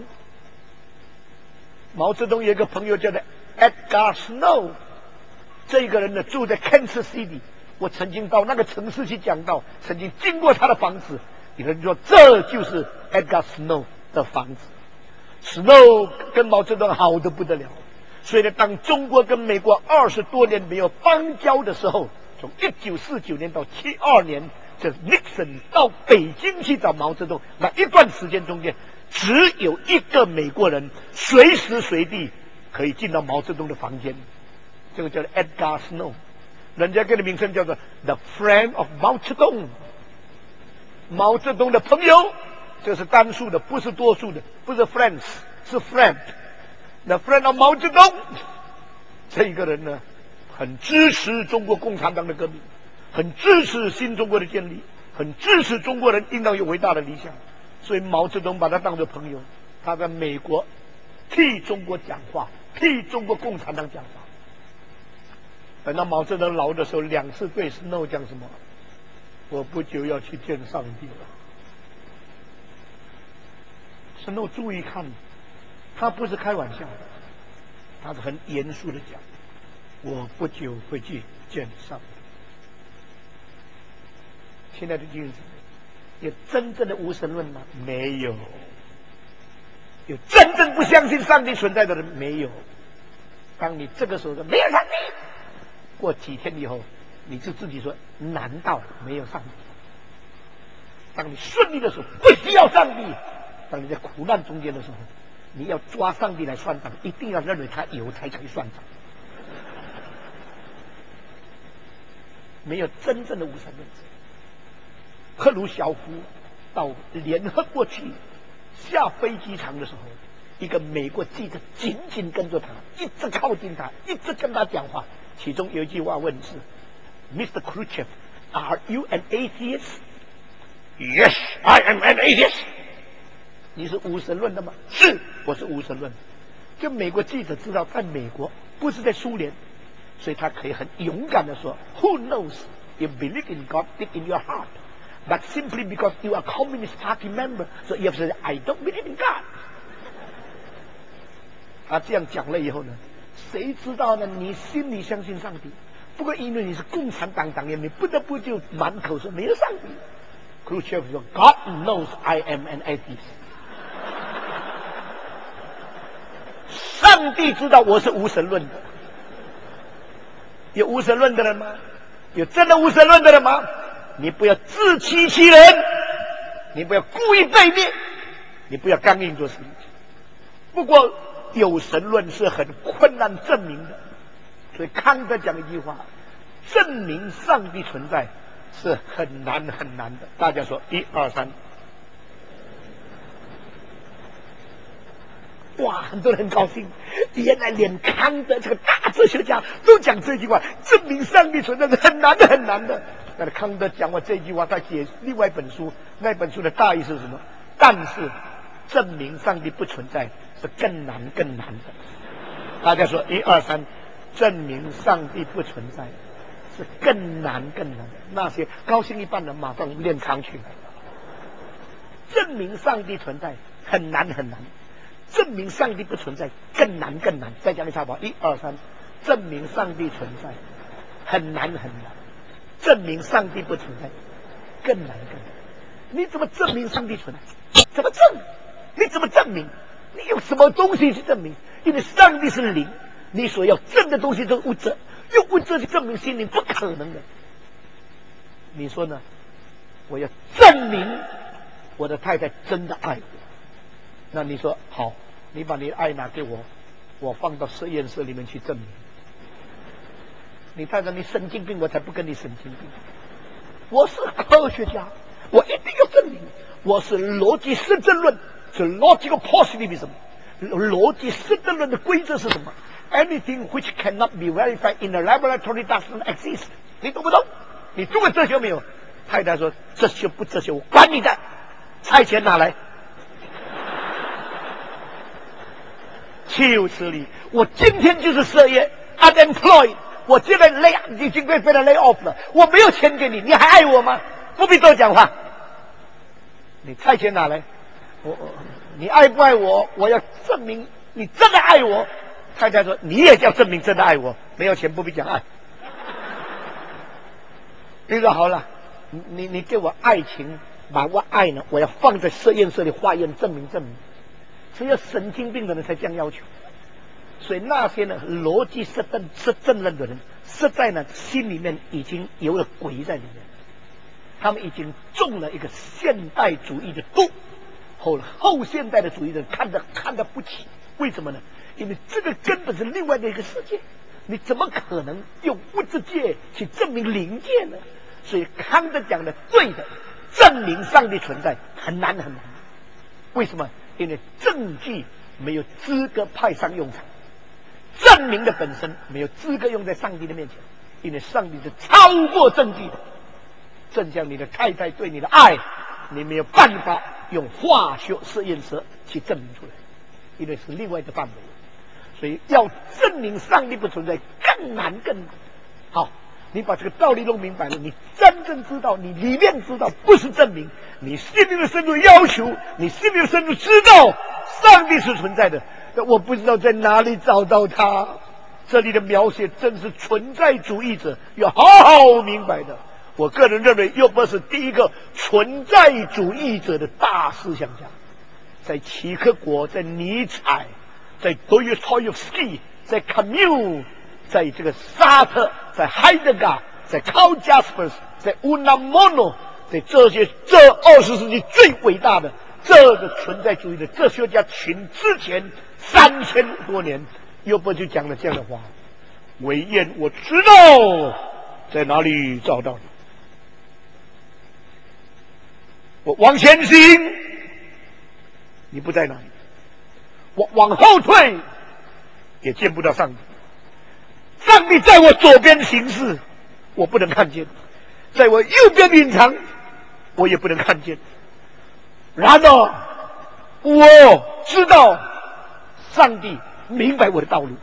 Speaker 1: 毛泽东有一个朋友叫做 Edgar Snow， 这个人呢住在 Kansas City， 我曾经到那个城市去讲道，曾经经过他的房子，有人说这就是 Edgar Snow 的房子。Snow 跟毛泽东好得不得了， 所以呢，当中国跟美国二十多年没有邦交的时候，从一九四九年到七二年，这尼克森到北京去找毛泽东，那一段时间中间，只有一个美国人随时随地可以进到毛泽东的房间，这个叫做 Edgar Snow， 人家给的名称叫做 The Friend of 毛泽东，毛泽东的朋友，这是单数的，不是多数的，不是 friends， 是 friend。The friend of 毛泽东，这个人呢，很支持中国共产党的革命，很支持新中国的建立，很支持中国人应当有伟大的理想，所以毛泽东把他当作朋友。他在美国替中国讲话，替中国共产党讲话。等到毛泽东老的时候，两次对 Snow 讲什么？我不久要去见上帝了。Snow 注意看，他不是开玩笑，他是很严肃的讲，我不久会去见上帝。亲爱的弟兄姊妹，有真正的无神论吗？没有。有真正不相信上帝存在的人？没有。当你这个时候说没有上帝，过几天以后，你就自己说难道没有上帝？当你顺利的时候，不需要上帝；当你在苦难中间的时候，你要抓上帝来算账，一定要认为他有才可以算账。没有真正的无神论者。赫鲁晓夫到联合国去下飞机场的时候，一个美国记者紧紧跟着他，一直靠近他，一直跟他讲话。其中有一句话问是 ：“Mister Khrushchev, are you an atheist?” Yes, I am an atheist. 你是无神论的吗？是，我是无神论。就美国记者知道，在美国不是在苏联，所以他可以很勇敢的说 ：“Who knows? You believe in God deep in your heart, but simply because you are Communist Party member, so you have said I don't believe in God.” 他这样讲了以后呢，谁知道呢？你心里相信上帝，不过因为你是共产党党员，你不得不就满口说没有上帝。Khrushchev 说 ：“God knows I am an atheist.” 上帝知道我是无神论的。有无神论的人吗？有真的无神论的人吗？你不要自欺欺人，你不要故意背面，你不要刚硬做事情。不过有神论是很困难证明的，所以康德讲一句话：证明上帝存在是很难很难的。大家说一二三。哇，很多人很高兴，原来连康德这个大哲学家都讲这句话，证明上帝存在是很难的很难的。但是康德讲过这句话，他写另外一本书，那本书的大意是什么？但是证明上帝不存在是更难更难的。大家说一二三，证明上帝不存在是更难更难的。那些高兴一半的马上练康去了。证明上帝存在很难很难，证明上帝不存在更难更难。再讲一下吧，一二三，证明上帝存在很难很难，证明上帝不存在更难更难。你怎么证明上帝存在？怎么证？你怎么证明？你用什么东西去证明？因为上帝是灵，你所要证的东西都是物质，用物质去证明心灵不可能的。你说呢？我要证明我的太太真的爱我。那你说好，你把你的爱拿给我，我放到实验室里面去证明。你太太你神经病，我才不跟你神经病。我是科学家，我一定要证明。我是逻辑实证论，是 logical positivism。逻辑实证论的规则是什么 ？Anything which cannot be verified in a laboratory doesn't exist。你懂不懂？你读过哲学没有？太太说哲学不哲学，我管你的，菜钱拿来。岂此理！我今天就是失业 ，unemployed， 我现在 lay 已经被被他 lay off 了，我没有钱给你，你还爱我吗？不必多讲话。你菜钱拿来，我我你爱不爱我？我要证明你真的爱我。太太说你也叫证明真的爱我，没有钱不必讲爱。你说好了，你你给我爱情，把我爱呢，我要放在实验室里化验证明证明。只有神经病的人才这样要求。
Speaker 2: 所以那些呢逻辑失正失正论的人，实在呢心里面已经有了鬼在里面，他们已经中了一个现代主义的毒，后后现代的主义者看得看得不起。为什么呢？因为这个根本是另外的一个世界，你怎么可能用物质界去证明灵界呢？所以康德讲的对的，证明上帝存在很难很难。为什么？因为证据没有资格派上用场，证明的本身没有资格用在上帝的面前，因为上帝是超过证据的。正像你的太太对你的爱，你没有办法用化学实验室去证明出来，因为是另外的范围。所以要证明上帝不存在更难更难。好，你把这个道理弄明白了，你真正知道，你里面知道，不是证明，你心灵的深处要求，你心灵的深处知道上帝是存在的。我不知道在哪里找到他。这里的描写正是存在主义者要好好明白的。我个人认为，约伯是第一个存在主义者的大思想家，在齐克果，在尼采，在德约托耶夫斯基，在卡缪，在这个沙特，在海德格，在 Karl Jaspers， 在 Unamuno， 在这些这二十世纪最伟大的这个存在主义的哲学家群之前三千多年，约伯就讲了这样的话：唯愿我知道在哪里找到你。我往前行，你不在哪里；我往后退，也见不到上帝。上帝在我左边行事，我不能看见；在我右边隐藏，我也不能看见。然而，我知道上帝明白我的道路。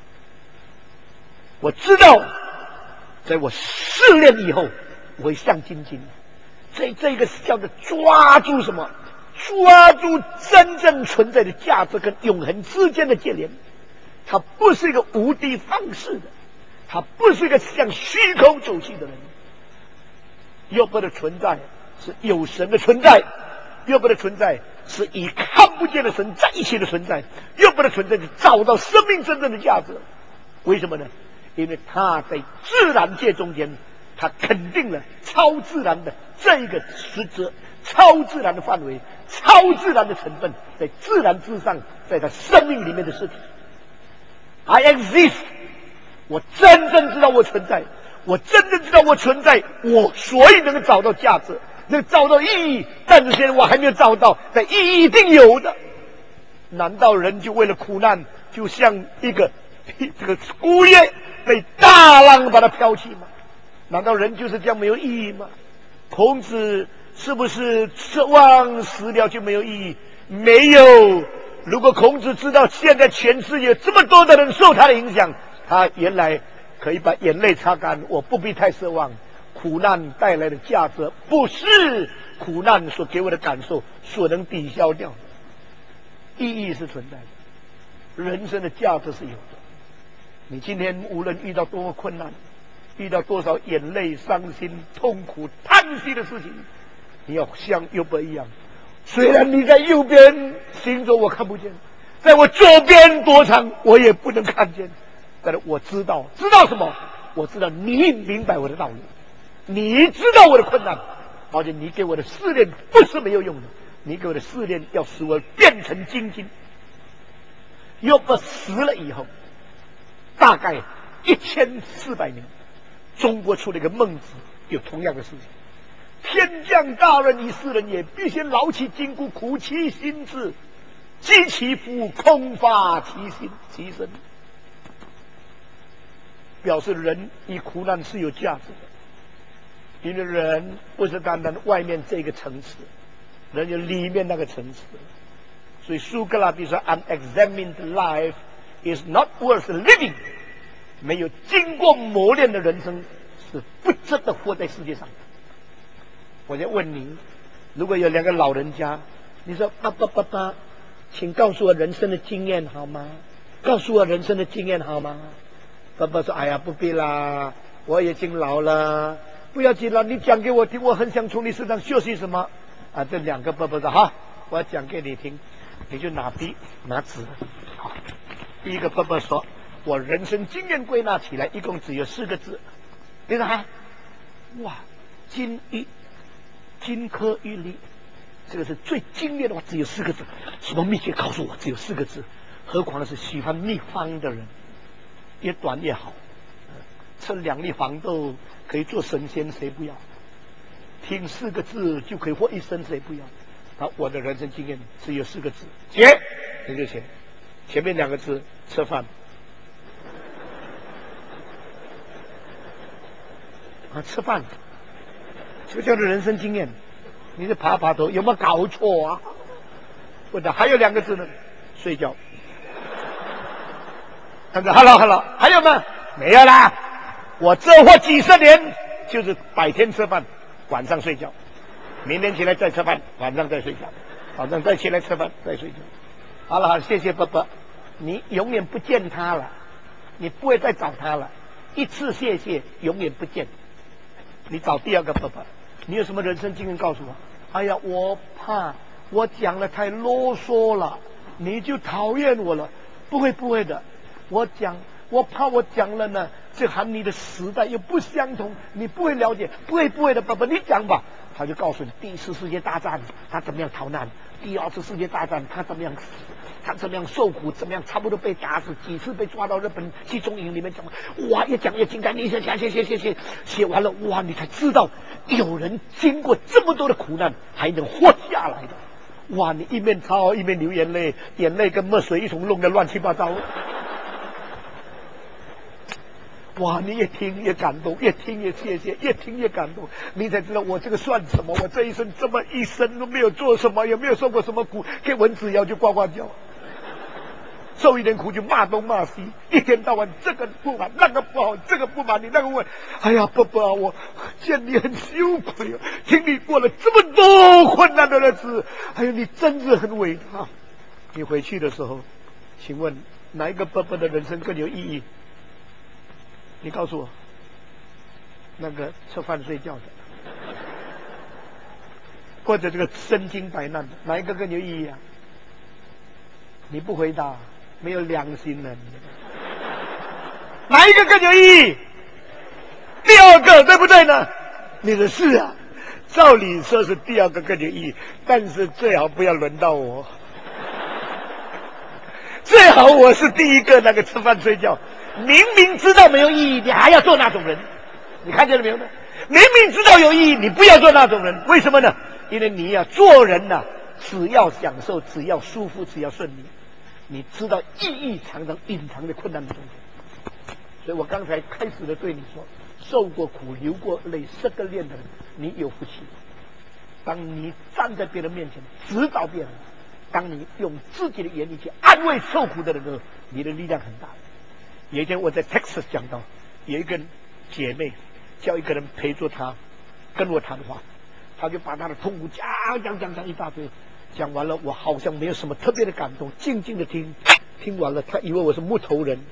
Speaker 2: 我知道，在我试炼以后，我会像金金。这这个是叫做抓住什么？抓住真正存在的价值跟永恒之间的界限。他不是一个无的放矢的，他不是一个向虚空走去的人。约伯的存在是有神的存在，约伯的存在是以看不见的神在一起的存在，约伯的存在是找到生命真正的价值。为什么呢？因为他在自然界中间，他肯定了超自然的这一个实质，超自然的范围，超自然的成分，在自然之上，在他生命里面的实体。I exist， 我真正知道我存在，我真正知道我存在，我所以能够找到价值，能找到意义。但是现在我还没有找到，但意义一定有的。难道人就为了苦难，就像一个这个孤雁被大浪把它飘起吗？难道人就是这样没有意义吗？孔子是不是奢望死了就没有意义？没有。如果孔子知道现在全世界这么多的人受他的影响，他原来可以把眼泪擦干，我不必太奢望。苦难带来的价值，不是苦难所给我的感受所能抵消掉的。意义是存在的，人生的价值是有的。你今天无论遇到多么困难，遇到多少眼泪、伤心、痛苦、叹息的事情，你要像约伯一样，虽然你在右边行走我看不见，在我左边躲藏我也不能看见，但是我知道，知道什么？我知道你明白我的道路，你知道我的困难，而且你给我的试炼不是没有用的，你给我的试炼要使我变成精金。约伯死了以后，大概一千四百年，中国出了一个孟子，有同样的事情。天降大任于斯人也，必先劳其筋骨，苦其心志，饥其腹，空乏其心其身。表示人以苦难是有价值的，因为人不是单单外面这个层次，人有里面那个层次。所以苏格拉底说 ，unexamined life is not worth living。没有经过磨练的人生是不值得活在世界上的。我就问您，如果有两个老人家，你说爸爸爸爸，请告诉我人生的经验好吗？告诉我人生的经验好吗？爸爸说：“哎呀，不必啦，我已经老了，不要紧了，你讲给我听，我很想从你身上学习什么。”啊，这两个爸爸说：“好，我讲给你听。”你就拿笔拿纸，好。 第一个伯伯说，我人生经验归纳起来一共只有四个字，你看，哇，金玉金科玉律，这个是最精炼的话，只有四个字。什么秘诀告诉我只有四个字？何况是喜欢秘方的人，越短越好。吃两粒黄豆可以做神仙，谁不要？听四个字就可以活一生，谁不要？啊，我的人生经验只有四个字：写，你就写。前面两个字吃饭。啊，吃饭，这叫做人生经验。你是爬爬头，有没有搞错啊？问的还有两个字呢，睡觉。他说 ：“Hello Hello， 还有吗？没有啦。我这活几十年，就是白天吃饭，晚上睡觉。明天起来再吃饭，晚上再睡觉，早上再起来吃饭，再睡觉。好了好了，谢谢伯伯，你永远不见他了，你不会再找他了。一次谢谢，永远不见。你找第二个伯伯，你有什么人生经验告诉我？哎呀，我怕我讲了太啰嗦了，你就讨厌我了。不会不会的，我讲。”我怕我讲了呢，这和你的时代又不相同，你不会了解。不会不会的，爸爸你讲吧。他就告诉你，第一次世界大战他怎么样逃难，第二次世界大战他怎么样死，他怎么样受苦，怎么样差不多被打死，几次被抓到日本集中营里面，怎么哇越讲越精彩。你写写写写写写完了，哇，你才知道有人经过这么多的苦难还能活下来的。哇，你一面抄一面流眼泪，眼泪跟墨水一同弄得乱七八糟。哇！你越听越感动，越听越谢谢，越听越感动，你才知道我这个算什么？我这一生这么一生都没有做什么，也没有受过什么苦，给蚊子咬就呱呱叫，受一点苦就骂东骂西，一天到晚这个不满那个不好，这个不满你那个问，哎呀，爸爸，我见你很羞愧啊，听你过了这么多困难的日子，哎呀，你真是很伟大。你回去的时候，请问哪一个爸爸的人生更有意义？你告诉我，那个吃饭睡觉的，或者这个身经百难的，哪一个更有意义啊？你不回答，没有良心了。哪一个更有意义？第二个，对不对呢？你的是啊，照理说是第二个更有意义，但是最好不要轮到我，最好我是第一个那个吃饭睡觉。明明知道没有意义，你还要做那种人，你看见了没有呢？明明知道有意义，你不要做那种人，为什么呢？因为你要做人呢、啊，只要享受，只要舒服，只要顺利。你知道意义常常隐藏在困难的中间。所以我刚才开始的对你说，受过苦、流过泪、失过恋的人，你有福气。当你站在别人面前指导别人，当你用自己的言语去安慰受苦的人的时候，你的力量很大。有一天我在 Texas 讲到，有一个姐妹叫一个人陪着她跟我谈话，她就把她的痛苦讲讲讲讲一大堆，讲完了我好像没有什么特别的感动，静静的听，听完了她以为我是木头人。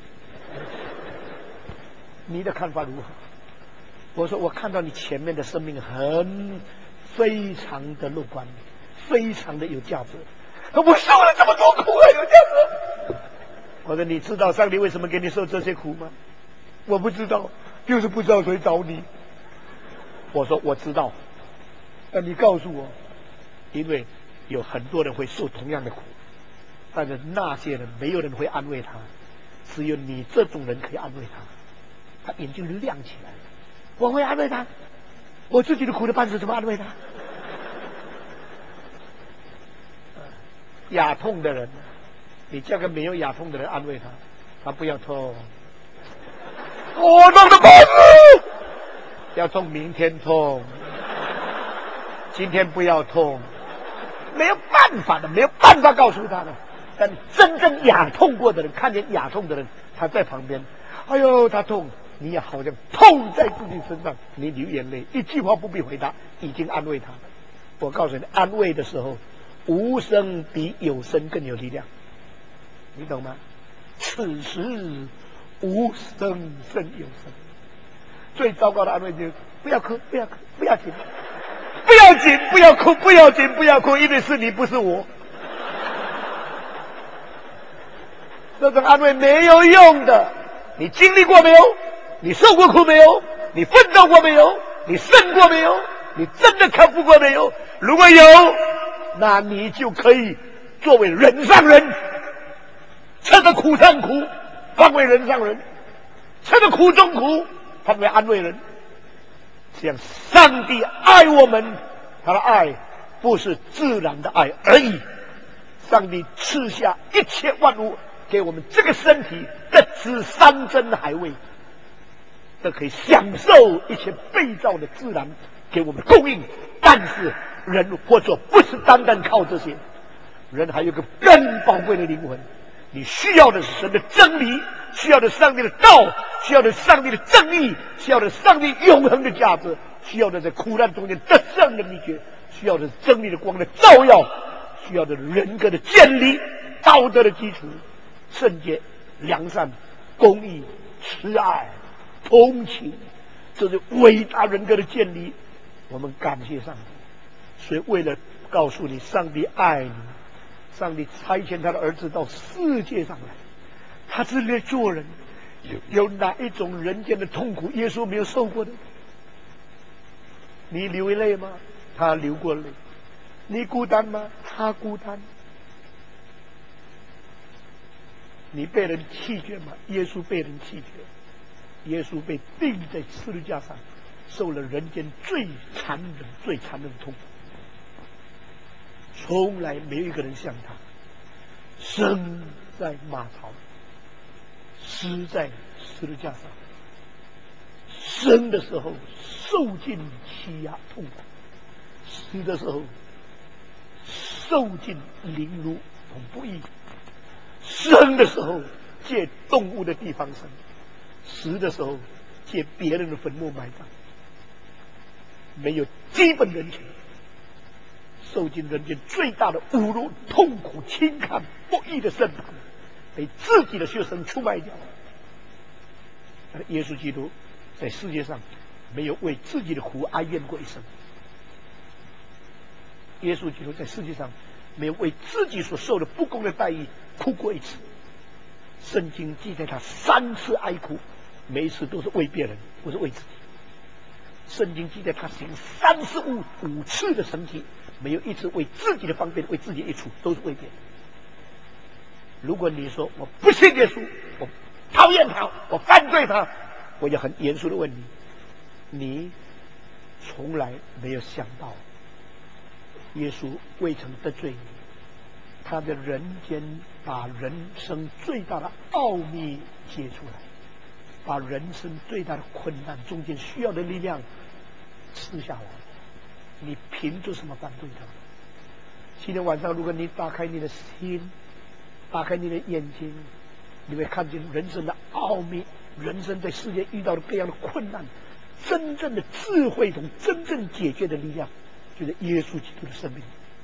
Speaker 2: 你的看法如何？我说我看到你前面的生命很非常的乐观，非常的有价值。我受了这么多苦还有价值？我说你知道上帝为什么给你受这些苦吗？我不知道，就是不知道谁找你。我说我知道，那你告诉我，因为有很多人会受同样的苦，但是那些人没有人会安慰他，只有你这种人可以安慰他，他眼睛就亮起来了。我会安慰他，我自己的苦的半死怎么安慰他？牙痛的人，你叫个没有牙痛的人安慰他，他不要痛。我弄的半死，要痛明天痛，今天不要痛，没有办法的，没有办法告诉他的。但真正牙痛过的人，看见牙痛的人，他在旁边，哎呦，他痛，你也好像痛在自己身上，你流眼泪，一句话不必回答，已经安慰他了。我告诉你，安慰的时候，无声比有声更有力量，你懂吗？此时无声胜有声。最糟糕的安慰就是不要哭，不要哭，不要紧，不要紧，不要哭，不要紧，不要哭，因为是你，不是我。 这种安慰没有用的。你经历过没有？你受过苦没有？你奋斗过没有？你胜过没有？你真的克服过没有？如果有，那你就可以作为人上人，吃着苦上苦，方为人上人；吃着苦中苦，方为安慰人。这样，上帝爱我们，他的爱不是自然的爱而已。上帝赐下一切万物给我们这个身体，得知山珍海味，都可以享受一切被造的自然给我们的供应。但是人活着不是单单靠这些，人还有个更宝贵的灵魂。你需要的是神的真理，需要的是上帝的道，需要的是上帝的正义，需要的是上帝永恒的价值，需要的在苦难中间得胜的秘诀，需要的是真理的光的照耀，需要的人格的建立，道德的基础，圣洁、良善、公义、慈爱、同情，这是伟大人格的建立。我们感谢上帝。所以为了告诉你上帝爱你，上帝差遣他的儿子到世界上来，他是来做人。有有哪一种人间的痛苦耶稣没有受过的？你流泪吗？他流过泪。你孤单吗？他孤单。你被人弃绝吗？耶稣被人弃绝。耶稣被钉在十字架上，受了人间最残忍、最残忍的痛苦。从来没有一个人像他，生在马槽，死在十字架上。生的时候受尽欺压痛苦，死的时候受尽凌辱同不义。生的时候借动物的地方生，死的时候借别人的坟墓埋葬，没有基本人权，受尽人间最大的侮辱、痛苦、轻看、不义的审判，被自己的学生出卖掉。耶稣基督在世界上没有为自己的苦哀怨过一声。耶稣基督在世界上没有为自己所受的不公的待遇哭过一次。圣经记载他三次哀哭，每一次都是为别人，不是为自己。圣经记载他行三十五五次的神迹，没有一次为自己的方便，为自己一处，都是为别人。如果你说我不信耶稣，我讨厌他，我犯罪他，我就很严肃的问你，你从来没有想到耶稣未曾得罪你，他的人间把人生最大的奥秘揭出来，把人生最大的困难中间需要的力量吃下来。你凭着什么反对他？今天晚上如果你打开你的心，打开你的眼睛，你会看见人生的奥秘，人生在世界遇到的各样的困难，真正的智慧同真正解决的力量就是耶稣基督的生命。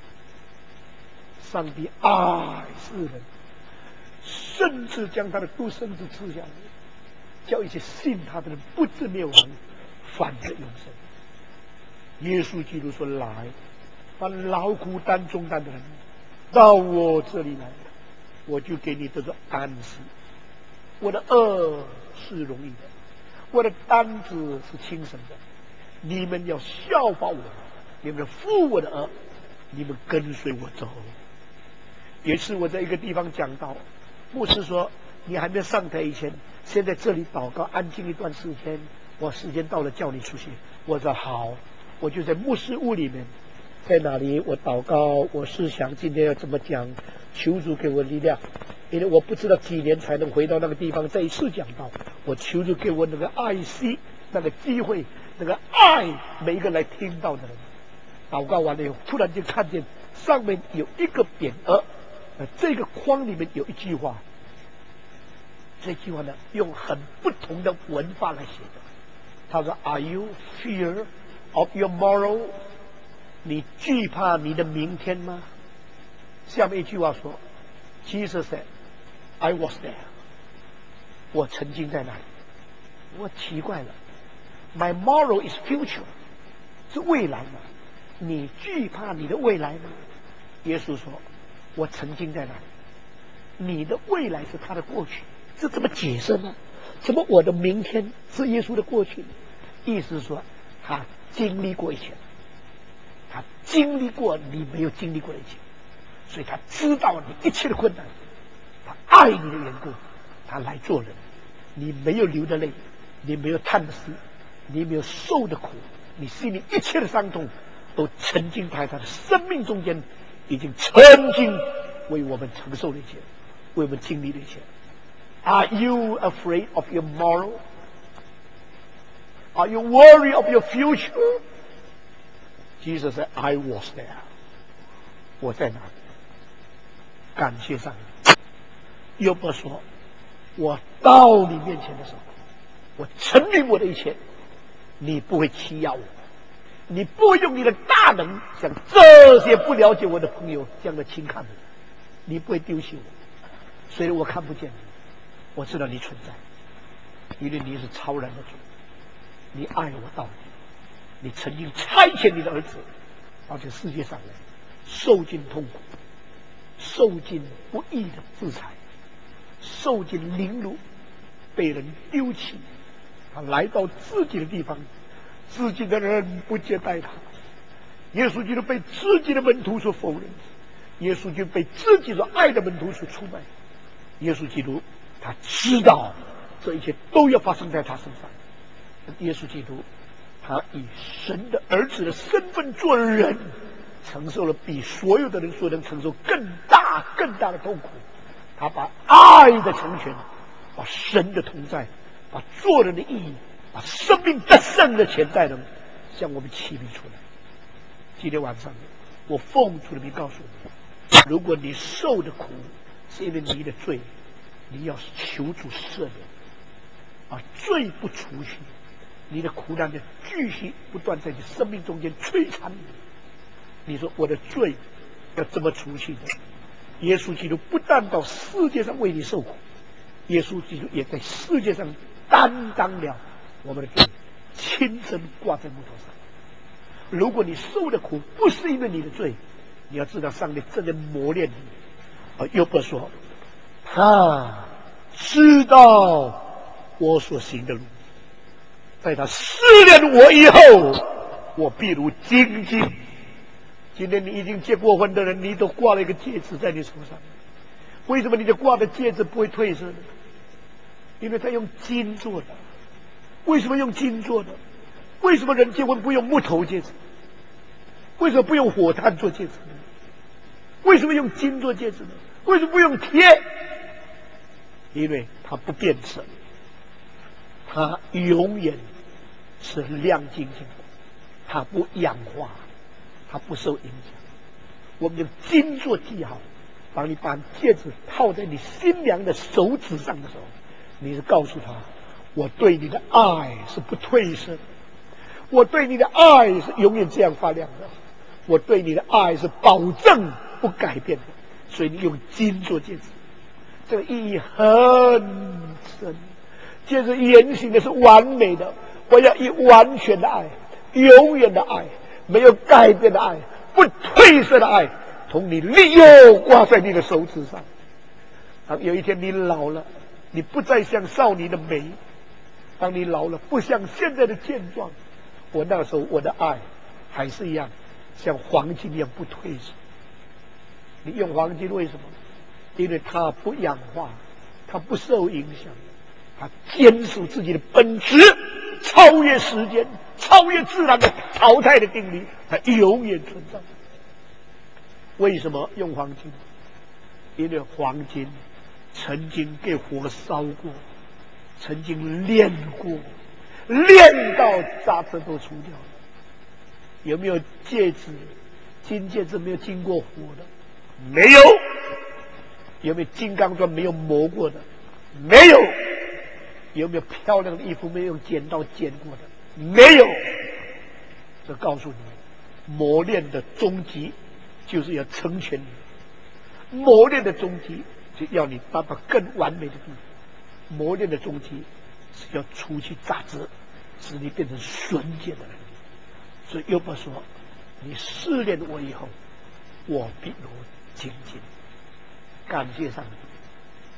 Speaker 2: 上帝爱世人，甚至将他的独生子赐下来，叫一些信他的人不至灭亡，反得永生。耶稣基督说：“来，把劳苦担重担的人到我这里来，我就给你得到安息。我的恶是容易的，我的担子是轻省的。你们要效法我，你们负我的恶，你们跟随我走。”有一次我在一个地方讲道，牧师说：“你还没有上台以前，先在这里祷告，安静一段时间。我时间到了叫你出去。”我说好，我就在牧师屋里面，在那里我祷告，我是想今天要怎么讲，求主给我力量，因为我不知道几年才能回到那个地方再一次讲道。我求主给我那个爱惜，那个机会，那个爱每一个来听到的人。祷告完了以后，突然间看见上面有一个匾额。呃，这个框里面有一句话，这句话呢用很不同的文法来写的。他说 ：“Are you fear of your tomorrow？ 你惧怕你的明天吗？”下面一句话说 ：“Jesus said, I was there。”我曾经在那里。我奇怪了 ，My tomorrow is future， 是未来吗？你惧怕你的未来吗？耶稣说。我曾经在那里， 你的未来是他的过去，这怎么解释呢？怎么我的明天是耶稣的过去呢？意思是说，他经历过一切，他经历过你没有经历过的一切，所以他知道你一切的困难，他爱你的缘故，他来做人。你没有流的泪，你没有叹的息，你没有受的苦，你心里一切的伤痛，都曾经在他的生命中间，已经曾经为我们承受了一切，为我们经历了一切。Are you afraid of your tomorrow? Are you worried of your future? Jesus said, I was there. 我在哪里？感谢上帝。约伯说，我到你面前的时候，我陈明我的一切，你不会欺压我，你不会用你的大能像这些不了解我的朋友这样的轻看我，你不会丢弃我。虽然我看不见你，我知道你存在，因为你是超然的主，你爱我到底，你曾经差遣你的儿子到这世界上来，受尽痛苦，受尽不义的制裁，受尽凌辱，被人丢弃，他来到自己的地方，自己的人不接待他，耶稣基督被自己的门徒所否认，耶稣基督被自己所爱的门徒所出卖，耶稣基督他知道这一切都要发生在他身上。耶稣基督他以神的儿子的身份做人，承受了比所有的人所能承受更大更大的痛苦。他把爱的成全，把神的同在，把做人的意义，把生命得胜的潜在能向我们启明出来。今天晚上我奉主的名告诉你，如果你受的苦是因为你的罪，你要求主赦免，而罪不除去，你的苦难的继续不断在你生命中间摧残你。你说我的罪要怎么除去呢？耶稣基督不但到世界上为你受苦，耶稣基督也在世界上担当了我们的罪，亲身挂在木头上。如果你受的苦不是因为你的罪，你要知道上帝正在磨练你。而约伯说，他知道我所行的路，在他试炼我以后，我必如精金。今天你已经结过婚的人，你都挂了一个戒指在你手上，为什么你的挂的戒指不会褪色呢？因为它用金做的。为什么用金做的？为什么人结婚不用木头戒指？为什么不用火炭做戒指呢？为什么用金做戒指呢？为什么不用铁？因为它不变色，它永远是亮晶晶的，它不氧化，它不受影响。我们用金做记号，当你把戒指套在你新娘的手指上的时候，你是告诉他，我对你的爱是不褪色的，我对你的爱是永远这样发亮的，我对你的爱是保证不改变的。所以你用金做戒指，这个意义很深。戒指言行的是完美的，我要以完全的爱，永远的爱，没有改变的爱，不褪色的爱，同你立约挂在你的手指上。当有一天你老了，你不再像少年的美，当你老了不像现在的健壮，我那时候我的爱还是一样，像黄金一样不褪色。你用黄金为什么？因为它不氧化，它不受影响，它坚守自己的本质，超越时间，超越自然的淘汰的定律，它永远存在。为什么用黄金？因为黄金曾经被火烧过，曾经炼过，炼到渣子都除掉了。有没有戒指？金戒指没有经过火的？没有。有没有金刚钻没有磨过的？没有。有没有漂亮的衣服没有用剪刀剪过的？没有。这告诉你，磨练的终极就是要成全你，磨练的终极就要你达到更完美的地步，磨练的终极是要除去杂质，使你变成纯洁的人。所以约伯说，你试炼我以后，我必如精金。感谢上帝，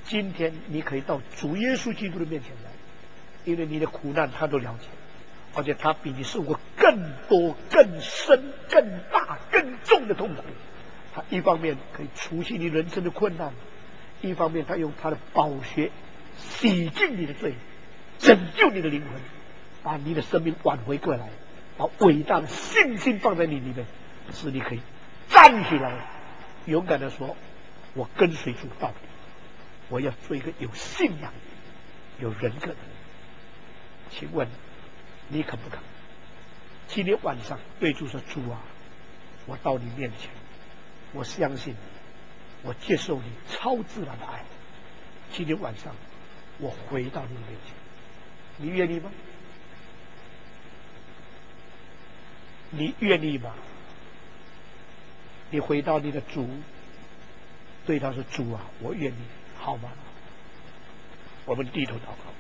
Speaker 2: 今天你可以到主耶稣基督的面前来，因为你的苦难他都了解，而且他比你受过更多、更深、更大、更重的痛苦。他一方面可以除去你人生的困难，一方面他用他的宝血洗净你的罪，拯救你的灵魂，把你的生命挽回过来，把伟大的信心放在你里面，使你可以站起来，勇敢的说：“我跟随主到底，我要做一个有信仰、有人格的人。”请问你肯不肯？今天晚上对主说：“主啊，我到你面前，我相信你，我接受你超自然的爱。今天晚上我回到你的面前，你愿意吗？你愿意吗？你回到你的主，对他说：主啊，我愿意，好吗？我们低头祷告。